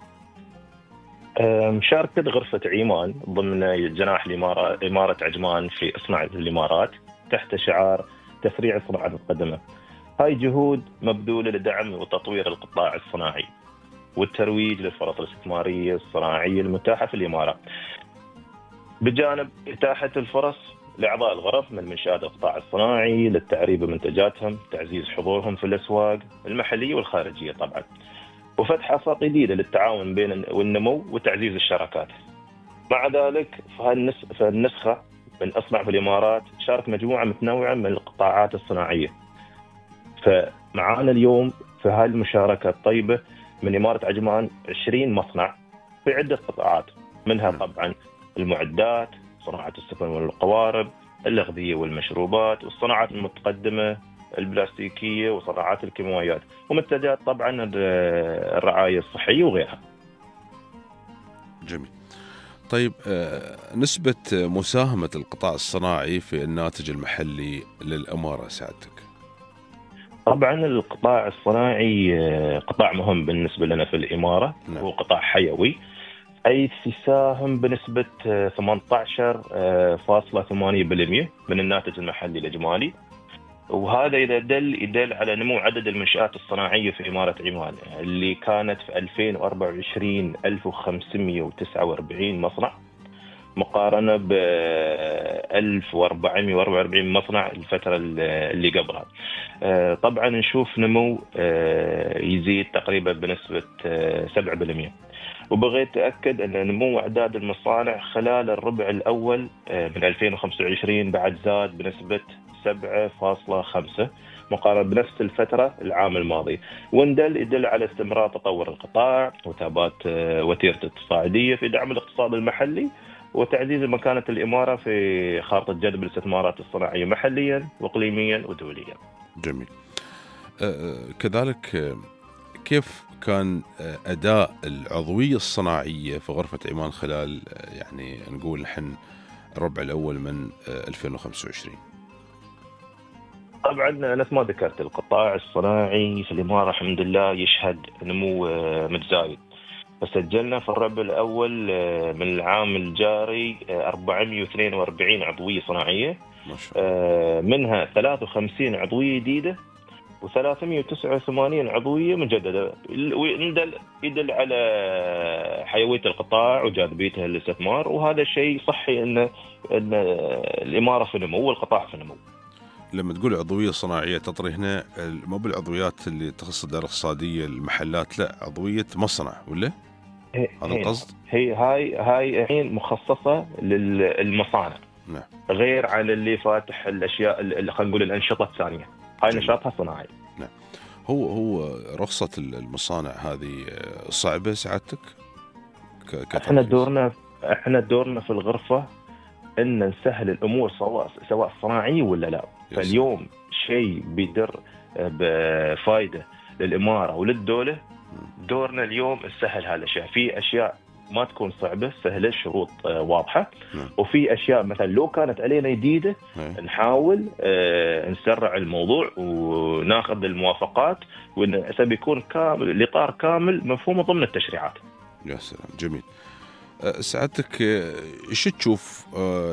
مشاركة غرفة عمان ضمن جناح إمارة عجمان في صناعة الإمارات تحت شعار تسريع الصناعة المتقدمة. هاي جهود مبذولة لدعم وتطوير القطاع الصناعي والترويج للفرص الاستثمارية الصناعية المتاحة في الإمارات بجانب إتاحة الفرص لأعضاء الغرف من منشآت القطاع الصناعي للتعريب بمنتجاتهم، تعزيز حضورهم في الأسواق المحلية والخارجية طبعا، وفتح آفاق جديدة للتعاون بين والنمو وتعزيز الشراكات. مع ذلك في النسخة من أصنع في الإمارات شارك مجموعة متنوعة من القطاعات الصناعية فمعانا اليوم في هاي المشاركة الطيبة من إمارة عجمان 20 مصنع في عدة قطاعات، منها طبعا المعدات، صناعة السفن والقوارب، الأغذية والمشروبات، والصناعات المتقدمة البلاستيكية، وصناعات الكيماويات، ومنتجات طبعا الرعاية الصحية وغيرها. جميل. طيب نسبة مساهمة القطاع الصناعي في الناتج المحلي للإمارة سعادتك؟ طبعا القطاع الصناعي قطاع مهم بالنسبة لنا في الإمارة. هو قطاع حيوي، حيث يساهم بنسبة 18.8% من الناتج المحلي الإجمالي، وهذا يدل على نمو عدد المنشآت الصناعية في إمارة عمان اللي كانت في 2024 1549 مصنع، مقارنة ب 1444 مصنع الفترة اللي قبلها. طبعا نشوف نمو يزيد تقريبا بنسبة 7%. وبغيت أكد أن نمو أعداد المصانع خلال الربع الأول من 2025 بعد زاد بنسبة 7.5 مقارنة بنفس الفترة العام الماضي، يدل على استمرار تطور القطاع وثبات وتيرة التصاعدية في دعم الاقتصاد المحلي وتعزيز مكانة الإمارة في خارطة جذب الاستثمارات الصناعية محليا وإقليميا ودوليا. جميل. كذلك كيف كان أداء العضوية الصناعية في غرفة عمان خلال يعني نقول نحن الربع الأول من 2025؟ طبعا نفس ما ذكرت القطاع الصناعي في الإمارة الحمد لله يشهد نمو متزايد، فسجلنا في الربع الأول من العام الجاري 442 عضوية صناعية، منها 53 عضوية جديدة و389 عضوية مجددة، يدل على حيوية القطاع وجاذبيته للاستثمار، وهذا شيء صحي أن الإمارة في نمو والقطاع في نمو. لما تقول عضوية صناعية تطري هنا مو بالعضويات اللي تخص الدائرة الاقتصادية المحلات، لا عضوية مصنع ولا؟ هذا القصد؟ هاي الحين مخصصة للمصانع. نعم. غير على اللي فاتح الأشياء اللي خلينا نقول الأنشطة الثانية، هاي نشاطها صناعي. نعم. هو رخصة المصانع هذه صعبة سعادتك؟ احنا دورنا في الغرفة ان نسهل الامور سواء صناعيه ولا لا. فاليوم شيء بيدر بفائده للاماره وللدوله، دورنا اليوم نسهل هالاشياء. في اشياء ما تكون صعبه سهله، الشروط واضحه، وفي اشياء مثلا لو كانت علينا جديده نحاول نسرع الموضوع وناخذ الموافقات وإنه بيكون كامل الاطار كامل مفهوم ضمن التشريعات. يا سلام، جميل. سعادتك ايش تشوف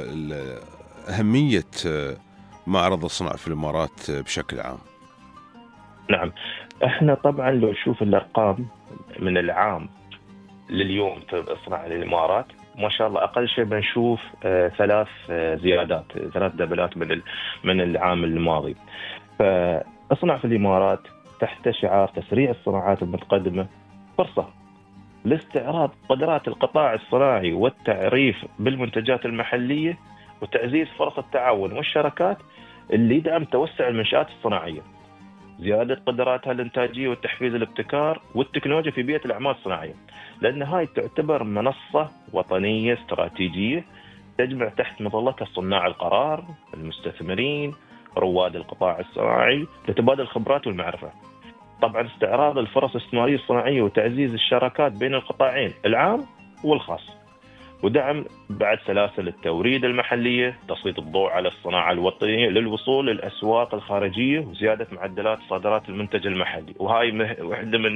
أهمية معرض الصناعة في الإمارات بشكل عام؟ نعم، احنا طبعا لو نشوف الأرقام من العام لليوم في الصناعة الإمارات ما شاء الله أقل شيء بنشوف 3 زيادات، 3 دبلات من العام الماضي. فالصناعة في الإمارات تحت شعار تسريع الصناعات المتقدمة فرصة لاستعراض قدرات القطاع الصناعي والتعريف بالمنتجات المحلية وتعزيز فرص التعاون والشراكات اللي يدعم توسع المنشآت الصناعية، زيادة قدراتها الإنتاجية والتحفيز الابتكار والتكنولوجيا في بيئة الأعمال الصناعية، لأن هاي تعتبر منصة وطنية استراتيجية تجمع تحت مظلتها صناع القرار، المستثمرين، رواد القطاع الصناعي لتبادل الخبرات والمعرفة. طبعا استعراض الفرص الاستثمارية الصناعية وتعزيز الشراكات بين القطاعين العام والخاص، ودعم بعد سلاسل التوريد المحلية، تسليط الضوء على الصناعة الوطنية للوصول للأسواق الخارجية وزيادة معدلات صادرات المنتج المحلي. وهاي واحدة من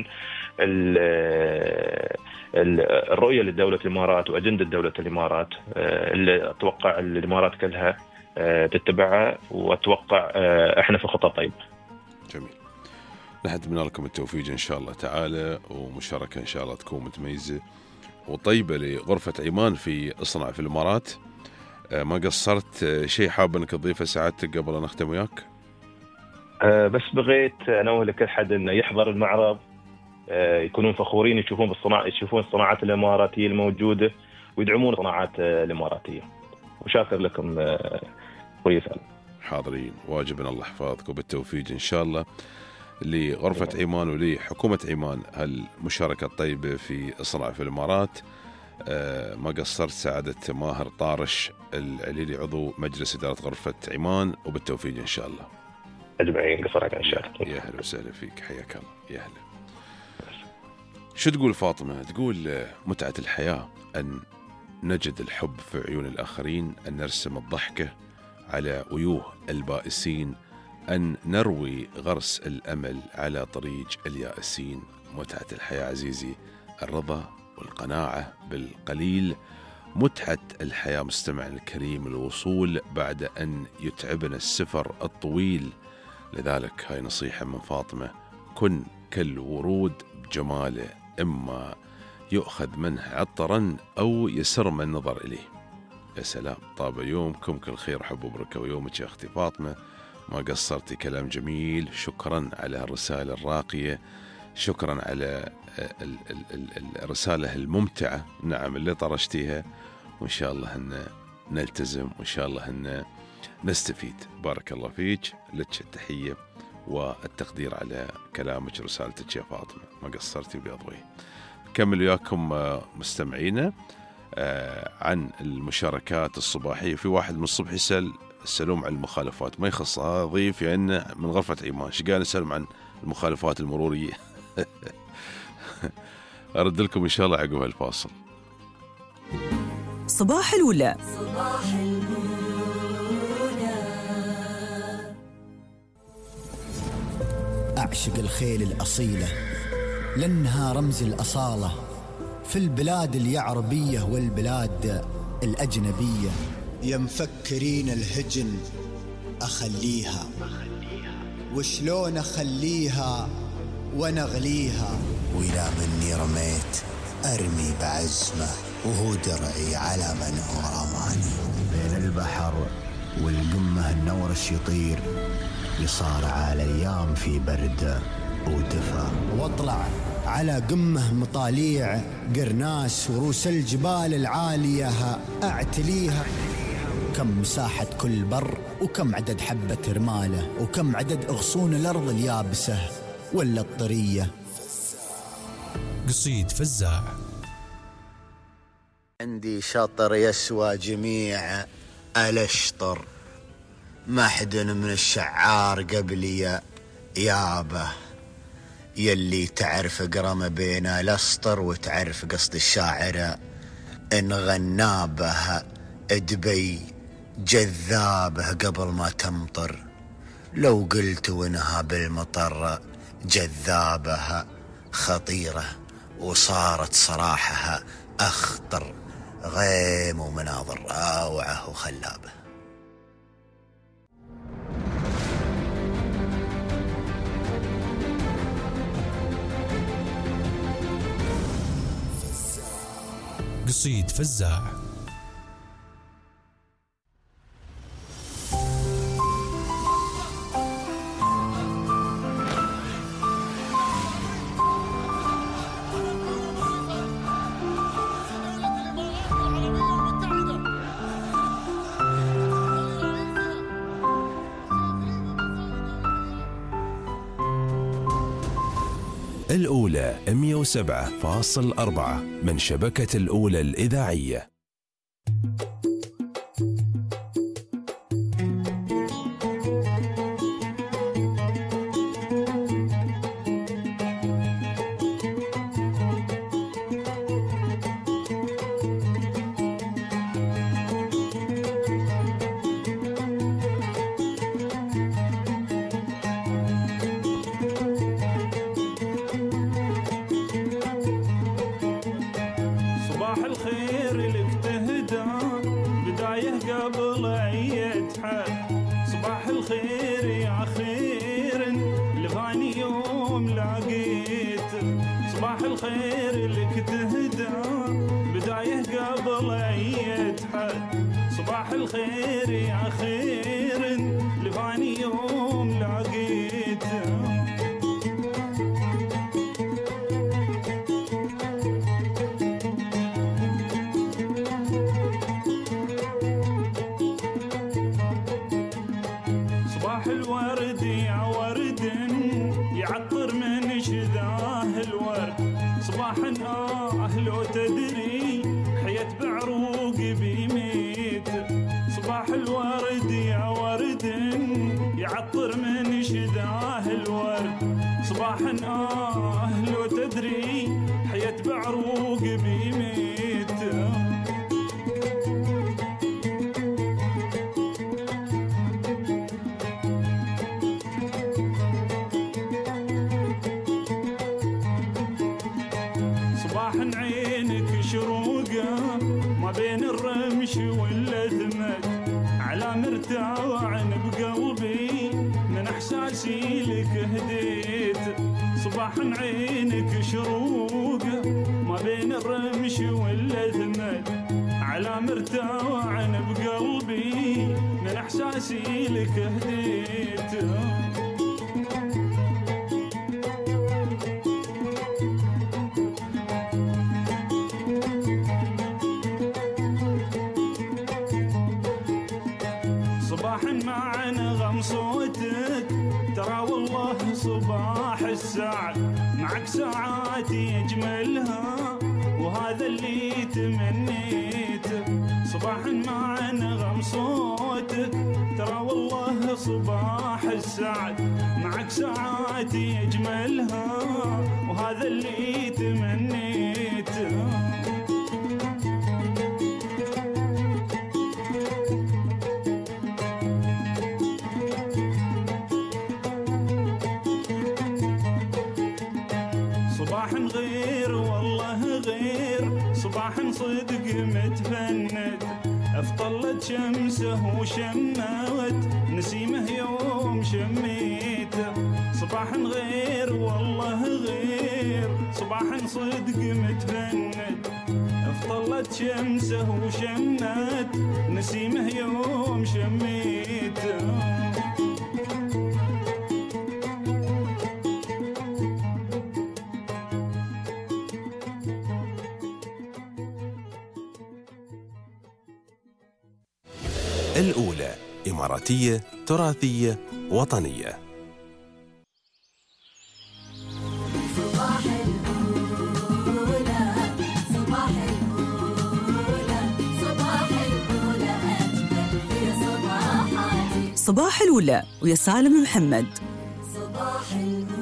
الرؤية لدولة الإمارات وأجندة دولة الإمارات اللي أتوقع الإمارات كلها تتبعها، وأتوقع إحنا في خطة طيبة. جميل. نتمنى لكم التوفيق إن شاء الله تعالى، ومشاركة إن شاء الله تكون متميزة وطيبة لغرفة عمان في الصناعة في الإمارات. ما قصرت، شيء حاب أنك تضيفه سعادتك قبل أن نختم وياك؟ بس بغيت أنوه لكل حد أنه يحضر المعرض، يكونون فخورين يشوفون الصناعات الإماراتية الموجودة ويدعمون الصناعات الإماراتية. وشاكر لكم أخوي سالم. حاضرين. واجبنا الله يحفظك وبالتوفيق إن شاء الله لغرفة عمان ولحكومة عمان هالمشاركة الطيبة في إصراع في الإمارات. ما قصرت سعادة ماهر طارش العليلي عضو مجلس إدارة غرفة عمان، وبالتوفيق إن شاء الله. أجمعين قصرك إن شاء الله. يا أهلا وسهلا فيك، حياك الله. يا أهلا. شو تقول فاطمة؟ تقول متعة الحياة أن نجد الحب في عيون الآخرين، أن نرسم الضحكة على وجوه البائسين، أن نروي غرس الأمل على طريق اليائسين. متعة الحياة عزيزي الرضا والقناعة بالقليل. متعة الحياة مستمعنا الكريم الوصول بعد أن يتعبنا السفر الطويل. لذلك هاي نصيحة من فاطمة: كن كالورود بجماله، إما يؤخذ منه عطرا أو يسر من النظر إليه. يا سلام. طاب يومكم كل خير، حب وبركة ويومك يا أختي فاطمة، ما قصرتي، كلام جميل. شكرا على الرسالة الراقية، شكرا على الرسالة الممتعة نعم اللي طرشتيها، وإن شاء الله أن نلتزم وإن شاء الله أن نستفيد. بارك الله فيك، لك التحية والتقدير على كلامك ورسالتك يا فاطمة، ما قصرتي بيض وجهي. نكمل وياكم مستمعينا عن المشاركات الصباحية. في واحد من الصبح يسأل السلوم عن المخالفات، ما يخصها ضيف يعني من غرفة عمان، ايش قال نسلم عن المخالفات المرورية؟ أرد لكم إن شاء الله عقب هالفاصل. صباح الولا. صباح الولا. أعشق الخيل الأصيلة لأنها رمز الأصالة في البلاد اليعربية والبلاد الأجنبية. يا مفكرين الهجن أخليها، وشلون أخليها ونغليها، وإلى مني رميت أرمي بعزمه وهو درعي على من هو رماني. بين البحر والقمة النورش يطير، يصارع الأيام في برد ودفا، واطلع على قمه مطاليع قرناس وروس الجبال العالية أعتليها. كم مساحة كل بر، وكم عدد حبة رماله، وكم عدد أغصون الأرض اليابسة ولا الطرية. قصيد فزاع. عندي شطر يسوى جميع الاشطر، ما حد من الشعار قبلي يابه، يلي تعرف اقرا ما بين الاسطر وتعرف قصد الشاعر ان غنابه دبي جذابه قبل ما تمطر، لو قلت وانها بالمطر جذابه خطيره، وصارت صراحها اخطر، غيم ومناظر روعه وخلابه. قصيد فزاع. الأولى 107.4 من شبكة الأولى الإذاعية. صباحا لو تدري حياة بعروق بيميت صباح الورد يا ورد يعطر من شداه الورد صباحا لو تدري حياة بعروق بيميت صباحا عينك شروقه ما بين الرمش والأذمد على مرتاع بقلبي من احساسي لك هديت صباحا عينك شروقه ما بين الرمش والأذمد على مرتاع بقلبي من احساسي لك هديت صباحا مع نغم صوتك ترى والله صباح السعد معك ساعاتي اجملها وهذا اللي تمنيته صباحا مع نغم صوتك ترى والله صباح السعد معك ساعاتي اجملها وهذا اللي تمنيته صباحا غير والله غير صباحا صدق متفند افطلت شمسه وشمت نسيمه يوم شميته صباحا غير والله غير صباحا صدق متفند افطلت شمسه وشمت نسيمه يوم شميته الأولى إماراتية تراثية وطنية. صباح الأولى صباح الأولى صباح الأولى أجمل في صباحاتي صباح الأولى ويا سالم محمد. صباح الأولى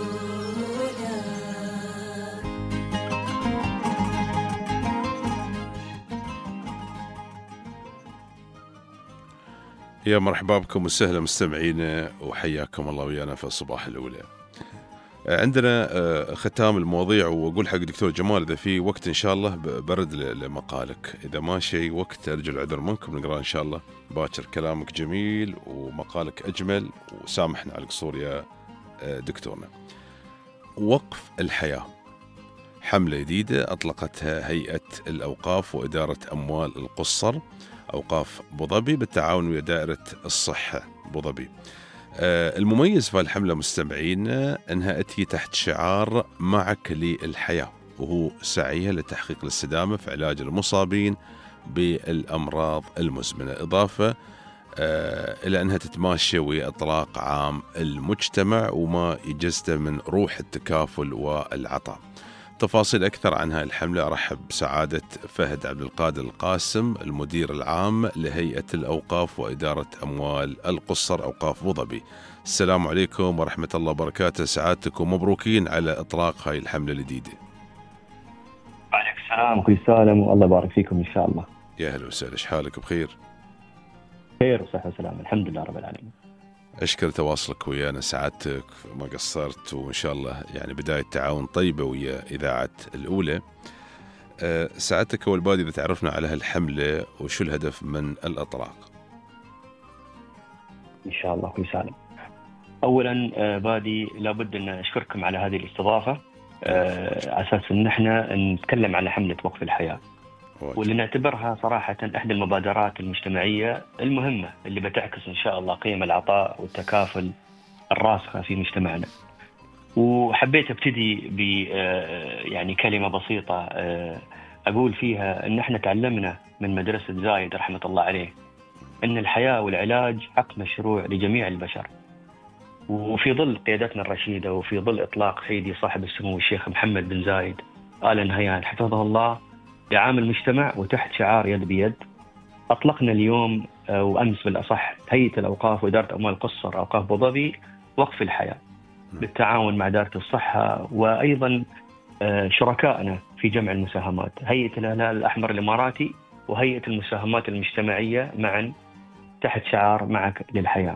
يا مرحبا بكم وسهلا مستمعينا وحياكم الله ويانا في الصباح الأولى. عندنا ختام المواضيع وأقول حق دكتور جمال إذا في وقت إن شاء الله برد لمقالك، إذا ما شيء وقت أرجو العذر منكم نقرأ إن شاء الله باكر. كلامك جميل ومقالك أجمل وسامحنا على القصور يا دكتورنا. وقف الحياة حملة جديدة أطلقتها هيئة الأوقاف وإدارة أموال القصر أوقاف أبوظبي بالتعاون ويا دائرة الصحة أبوظبي. المميز في الحملة مستمعين أنها أتي تحت شعار معك للحياة، وهو سعيها لتحقيق الاستدامة في علاج المصابين بالأمراض المزمنة، إضافة إلى أنها تتماشى ويا إطلاق عام المجتمع وما يجسده من روح التكافل والعطاء. تفاصيل أكثر عن هذه الحملة أرحب بسعادة فهد عبد القادر القاسم المدير العام لهيئة الأوقاف وإدارة أموال القصر أوقاف أبوظبي. السلام عليكم ورحمة الله وبركاته سعادتك ومبروكين على إطلاق هاي الحملة الجديدة. وعليكم السلام أخوي سالم والله يبارك فيكم إن شاء الله. يا هلا وسهلا، حالك بخير؟ خير وصحة وسلام الحمد لله رب العالمين. أشكر تواصلك ويانا سعادتك ما قصرت، وإن شاء الله يعني بداية تعاون طيبة ويا إذاعة الأولى. سعادتك أول بادي إذا تعرفنا على هالحملة وشو الهدف من الإطلاق؟ إن شاء الله أخوي سالم. أولا بادي لابد أن أشكركم على هذه الاستضافة على أساس أن احنا نتكلم على حملة وقف الحياة، واللي نعتبرها صراحة إحدى المبادرات المجتمعية المهمة اللي بتعكس إن شاء الله قيم العطاء والتكافل الراسخة في مجتمعنا. وحبيت أبتدي ب يعني كلمة بسيطة أقول فيها أن احنا تعلمنا من مدرسة زايد رحمة الله عليه أن الحياة والعلاج حق مشروع لجميع البشر. وفي ظل قيادتنا الرشيدة وفي ظل إطلاق سيدي صاحب السمو الشيخ محمد بن زايد آل نهيان حفظه الله لعام المجتمع وتحت شعار يد بيد. أطلقنا اليوم وأمس بالأصح هيئة الأوقاف وإدارة أموال قصر أوقاف أبو ظبي وقف الحياة بالتعاون مع إدارة الصحة وأيضا شركائنا في جمع المساهمات، هيئة الهلال الأحمر الإماراتي وهيئة المساهمات المجتمعية معا تحت شعار معك للحياة.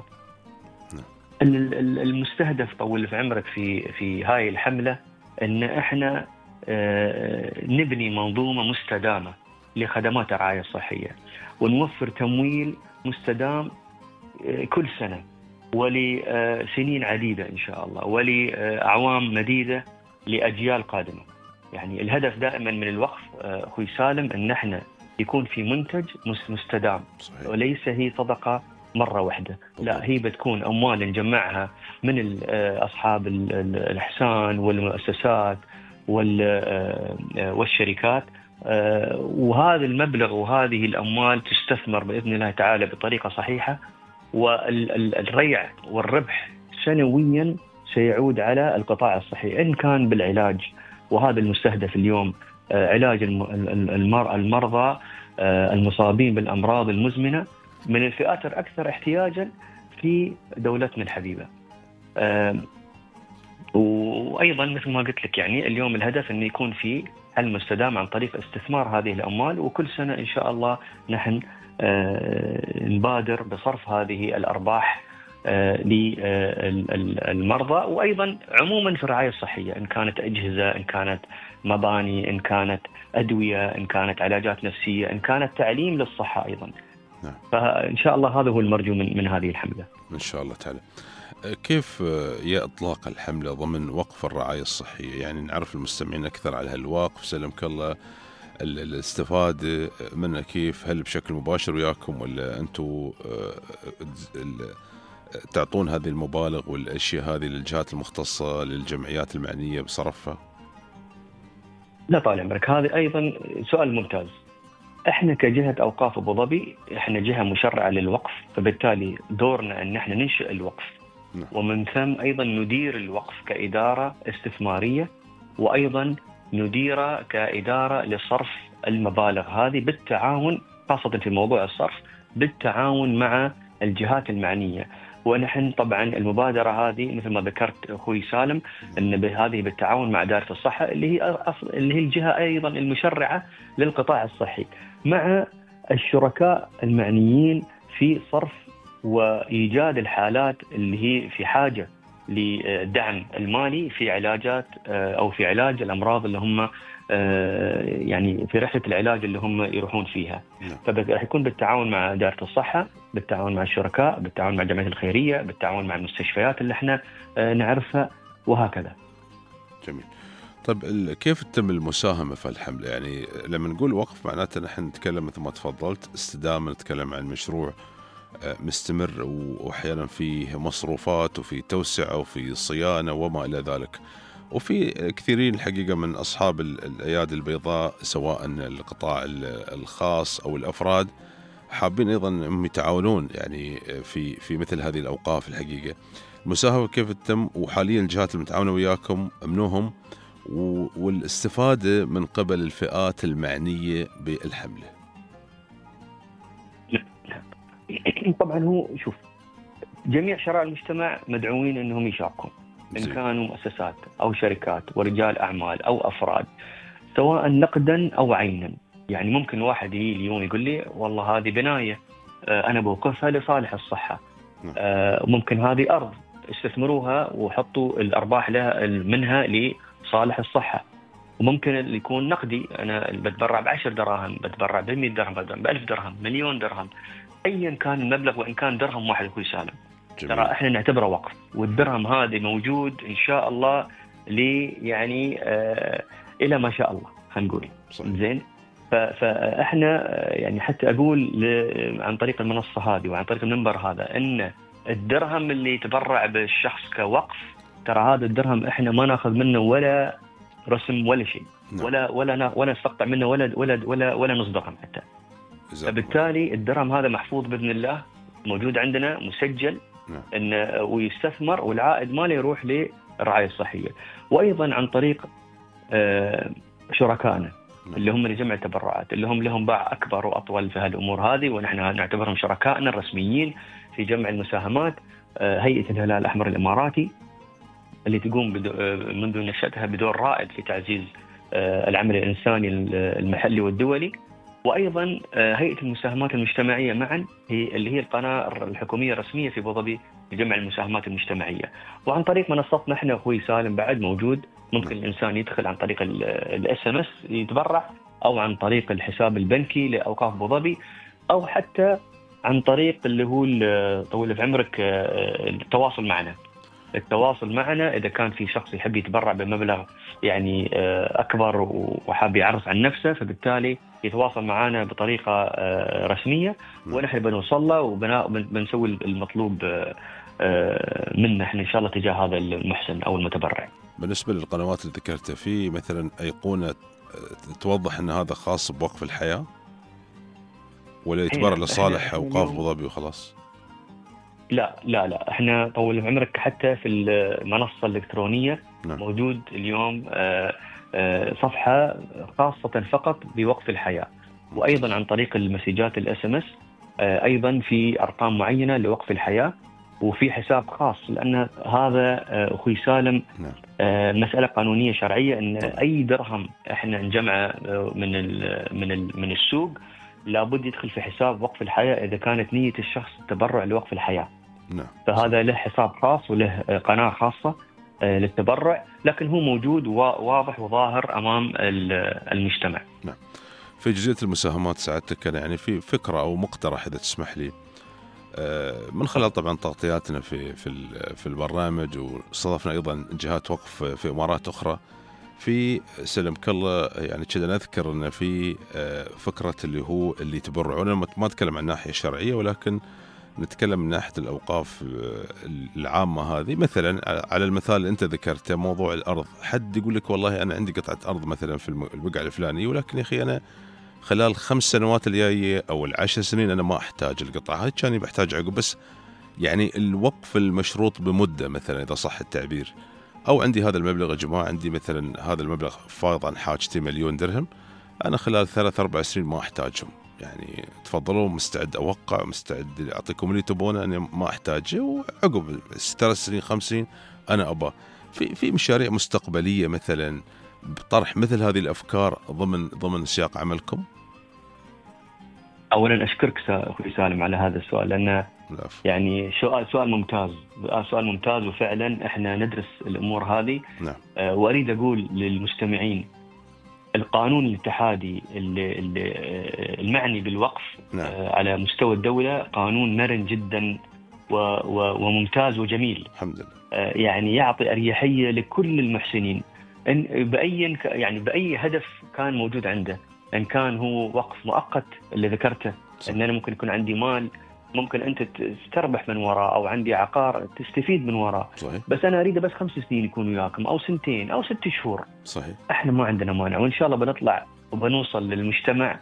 المستهدف طول في عمرك في هاي الحملة أن احنا نبني منظومة مستدامة لخدمات الرعاية الصحية ونوفر تمويل مستدام كل سنة ولسنين عديدة إن شاء الله ولأعوام مديدة لأجيال قادمة. يعني الهدف دائما من الوقف أخوي سالم أن احنا يكون في منتج مستدام صحيح. وليس هي صدقة مرة واحدة، لا هي بتكون أموال نجمعها من أصحاب الإحسان والمؤسسات والشركات، وهذا المبلغ وهذه الأموال تستثمر بإذن الله تعالى بطريقة صحيحة، والريع والربح سنويا سيعود على القطاع الصحي إن كان بالعلاج، وهذا المستهدف اليوم علاج المرضى المصابين بالأمراض المزمنة من الفئات الأكثر احتياجا في دولتنا الحبيبة. وأيضا مثل ما قلت لك يعني اليوم الهدف أن يكون في حل مستدام عن طريق استثمار هذه الأموال، وكل سنة إن شاء الله نحن نبادر بصرف هذه الأرباح للمرضى، وأيضا عموما في الرعاية الصحية إن كانت أجهزة، إن كانت مباني، إن كانت أدوية، إن كانت علاجات نفسية، إن كانت تعليم للصحة أيضا. فإن شاء الله هذا هو المرجو من هذه الحملة إن شاء الله تعالى. كيف يا إطلاق الحملة ضمن وقف الرعاية الصحية؟ يعني نعرف المستمعين أكثر على هالوقف، سلمك الله الاستفادة منه كيف؟ هل بشكل مباشر وياكم ولا أنتم تعطون هذه المبالغ والأشياء هذه للجهات المختصة للجمعيات المعنية بصرفها؟ لا طال عمرك، هذا أيضا سؤال ممتاز. احنا كجهة أوقاف أبو ظبي احنا جهة مشرعة للوقف، فبالتالي دورنا أن احنا ننشئ الوقف ومن ثم أيضا ندير الوقف كإدارة استثمارية، وأيضا ندير كإدارة لصرف المبالغ هذه بالتعاون، خاصة في موضوع الصرف بالتعاون مع الجهات المعنية. ونحن طبعا المبادرة هذه مثل ما ذكرت أخوي سالم أن هذه بالتعاون مع إدارة الصحة اللي هي الجهة أيضا المشرعة للقطاع الصحي، مع الشركاء المعنيين في صرف وإيجاد الحالات اللي هي في حاجة لدعم المالي في علاجات أو في علاج الأمراض اللي هم يعني في رحلة العلاج اللي هم يروحون فيها. فراح يكون بالتعاون مع إدارة الصحة، بالتعاون مع الشركاء، بالتعاون مع الجمعيات الخيرية، بالتعاون مع المستشفيات اللي احنا نعرفها، وهكذا. جميل. طيب كيف تتم المساهمة في الحملة؟ يعني لما نقول وقف معناته نحن نتكلم مثل ما تفضلت استدامة، نتكلم عن مشروع مستمر وأحيانا فيه مصروفات وفي توسعة وفي صيانة وما إلى ذلك، وفي كثيرين الحقيقة من أصحاب الأيادي البيضاء سواء القطاع الخاص أو الأفراد حابين أيضا يتعاونون يعني في مثل هذه الأوقاف. الحقيقة المساهمة كيف تتم، وحاليا الجهات المتعاونة وياكم منهم، والاستفادة من قبل الفئات المعنية بالحملة؟ طبعا هو شوف، جميع شرائح المجتمع مدعوين أنهم يشاركون، إن كانوا مؤسسات أو شركات ورجال أعمال أو أفراد، سواء نقدا أو عينا. يعني ممكن واحد يجي اليوم يقول لي والله هذه بناية أنا بوقفها لصالح الصحة، ممكن هذه أرض استثمروها وحطوا الأرباح لها منها لصالح الصحة، وممكن يكون نقدي، أنا بتبرع ب10 دراهم، بتبرع ب100 درهم، ب1000 درهم، مليون درهم، أيا كان المبلغ، وإن كان درهم واحد أخوي سالم. ترى احنا نعتبره وقف، والدرهم هذا موجود ان شاء الله يعني الى ما شاء الله خلينا نقول زين. فاحنا يعني حتى اقول عن طريق المنصه هذه وعن طريق المنبر هذا ان الدرهم اللي يتبرع بالشخص كوقف، ترى هذا الدرهم احنا ما ناخذ منه ولا رسم ولا شيء، ولا نستقطع منه ولا نص درهم حتى. فبالتالي الدرهم هذا محفوظ باذن الله، موجود عندنا مسجل إن ويستثمر، والعائد ماله يروح للرعاية الصحية. وأيضا عن طريق شركائنا اللي هم لجمع التبرعات، اللي هم لهم باع أكبر وأطول في هالأمور هذه، ونحن نعتبرهم شركائنا الرسميين في جمع المساهمات. هيئة الهلال الأحمر الإماراتي اللي تقوم منذ نشأتها بدور رائد في تعزيز العمل الإنساني المحلي والدولي، وأيضا هيئة المساهمات المجتمعية معا اللي هي القناة الحكومية الرسمية في أبوظبي لجمع المساهمات المجتمعية. وعن طريق منصتنا احنا أخوي سالم بعد موجود، ممكن الإنسان يدخل عن طريق SMS يتبرع، أو عن طريق الحساب البنكي لأوقاف أبوظبي، أو حتى عن طريق اللي هو طول في عمرك التواصل معنا إذا كان في شخص يحب يتبرع بمبلغ يعني أكبر وحاب يعرف عن نفسه، فبالتالي يتواصل معنا بطريقة رسمية، ونحن بنوصل له وبنسوي المطلوب منه احنا إن شاء الله تجاه هذا المحسن أو المتبرع. بالنسبة للقنوات اللي ذكرتها، في مثلا أيقونة توضح أن هذا خاص بوقف الحياة، ولا يتبرع لصالح أوقاف أبوظبي وخلاص؟ لا احنا طول عمرك حتى في المنصة الإلكترونية موجود اليوم صفحة خاصة فقط بوقف الحياة، وأيضا عن طريق المسجات الSMS أيضا في أرقام معينة لوقف الحياة، وفي حساب خاص، لأن هذا أخوي سالم مسألة قانونية شرعية، أن أي درهم احنا نجمعه من السوق لابد يدخل في حساب وقف الحياة إذا كانت نية الشخص التبرع لوقف الحياة. فهذا له حساب خاص وله قناة خاصة للتبرع، لكن هو موجود وواضح وظاهر أمام المجتمع. نعم. في جزئية المساهمات سعادتك أنا يعني في فكرة أو مقترح إذا تسمح لي، من خلال طبعا تغطياتنا في البرنامج، واستضفنا أيضا جهات وقف في إمارات أخرى. في سلمك الله يعني كذا نذكر أن في فكرة اللي يتبرعون، ما أتكلم عن الناحية الشرعية ولكن نتكلم من ناحية الأوقاف العامة هذه. مثلا على المثال اللي أنت ذكرته موضوع الأرض، حد يقول لك والله أنا عندي قطعة أرض مثلا في البقعة الفلانية، ولكن يا أخي أنا خلال 5 سنوات الجاية أو 10 سنين أنا ما أحتاج القطعة هذه، كان بحتاج عقب، بس يعني الوقف المشروط بمدة مثلا إذا صح التعبير، أو عندي هذا المبلغ يا جماعة، عندي مثلا هذا المبلغ فايض عن حاجتي 1,000,000 درهم، أنا خلال 3-4 سنين ما أحتاجهم، يعني تفضلوا مستعد أوقع، مستعد أعطيكم اللي تبونه، أنا ما أحتاجه، وعقب 3 سنين 5 سنين أنا أبا. في مشاريع مستقبلية مثلا بطرح مثل هذه الأفكار ضمن سياق عملكم؟ أولا أشكرك أخوي سالم على هذا السؤال، لأنه يعني سؤال ممتاز، وفعلا احنا ندرس الأمور هذه. وأريد أقول للمستمعين القانون الاتحادي المعني بالوقف على مستوى الدولة قانون مرن جدا وممتاز وجميل، الحمد لله. يعني يعطي أريحية لكل المحسنين بأي هدف كان موجود عنده، إن كان هو وقف مؤقت اللي ذكرته، إن أنا ممكن يكون عندي مال ممكن أنت تستربح من وراء، أو عندي عقار تستفيد من وراء، بس أنا أريد بس 5 سنين يكونوا وياكم، أو 2 أو 6 شهور. صحيح. إحنا ما عندنا مانع، وإن شاء الله بنطلع وبنوصل للمجتمع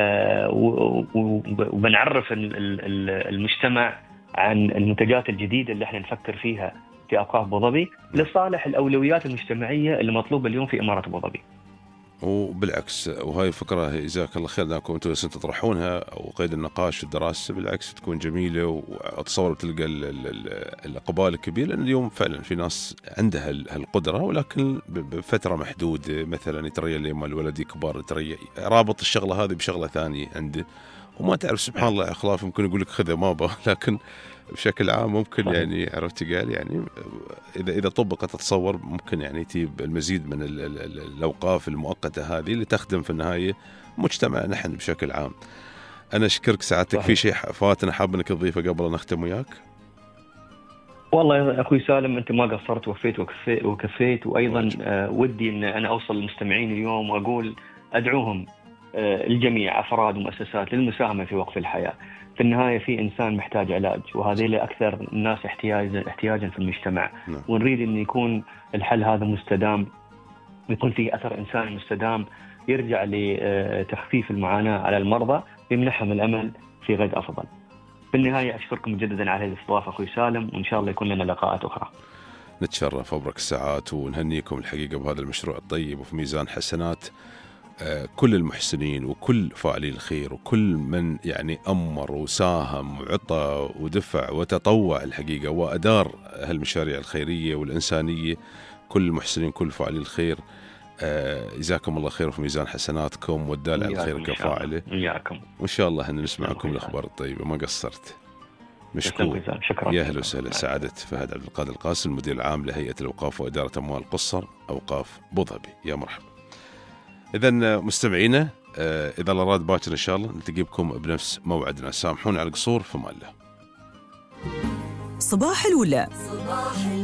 وبنعرف المجتمع عن المنتجات الجديدة اللي إحنا نفكر فيها في أوقاف أبوظبي لصالح الأولويات المجتمعية اللي مطلوبة اليوم في إمارة أبوظبي. وبالعكس، وهاي فكرة جزاك الله خير انكم انتم تطرحونها او قيد النقاش والدراسة، بالعكس تكون جميلة، واتصور تلقى الاقبال الكبير، لان اليوم فعلا في ناس عندها هالقدرة، ولكن بفترة محدودة، مثلا يتريى لما الولد يكبر، يتريى رابط الشغلة هذه بشغلة ثانية عنده، وما تعرف سبحان الله اخلاف، ممكن يقول لك خذه ما با، لكن بشكل عام ممكن يعني عرفت قال يعني إذا طبقت أتصور ممكن يعني تجيب المزيد من الأوقاف المؤقتة هذه اللي تخدم في النهاية مجتمع نحن بشكل عام. أنا أشكرك سعادتك. في شيء فاتنا حاب أنك تضيفه قبل أن نختم وياك؟ والله يا أخوي سالم أنت ما قصرت، وكفيت وأيضا ودي أن أنا أوصل للمستمعين اليوم وأقول أدعوهم الجميع أفراد ومؤسسات للمساهمة في وقف الحياة. في النهاية في إنسان محتاج علاج، وهذه أكثر الناس احتياجا في المجتمع. ونريد أن يكون الحل هذا مستدام، يكون فيه أثر إنساني مستدام يرجع لتخفيف المعاناة على المرضى، يمنحهم الأمل في غد أفضل. في النهاية أشكركم مجددا على هذه الاستضافة أخوي سالم، وإن شاء الله يكون لنا لقاءات أخرى. نتشرف أبرك الساعات ونهنيكم الحقيقة بهذا المشروع الطيب، وفي ميزان حسنات كل المحسنين وكل فاعلي الخير وكل من يعني أمر وساهم وعطى ودفع وتطوع الحقيقة وأدار هالمشاريع الخيرية والإنسانية. كل المحسنين كل فاعلي الخير جزاكم الله خير وفي ميزان حسناتكم والدال على الخير كفاعله. وإن شاء الله أن نسمعكم الأخبار الطيبة. ما قصرت. مشكور. شكرا. يا أهلا وسهلا. سعادة فهد عبد القادر القاسم المدير العام لهيئة الأوقاف وإدارة أموال قصر أوقاف أبو ظبي. يا مرحبا. إذن مستمعينا إذا الله راد باكر إن شاء الله نلتقي بكم بنفس موعدنا. سامحونا على القصور. في أمان الله. صباح الولا. صباح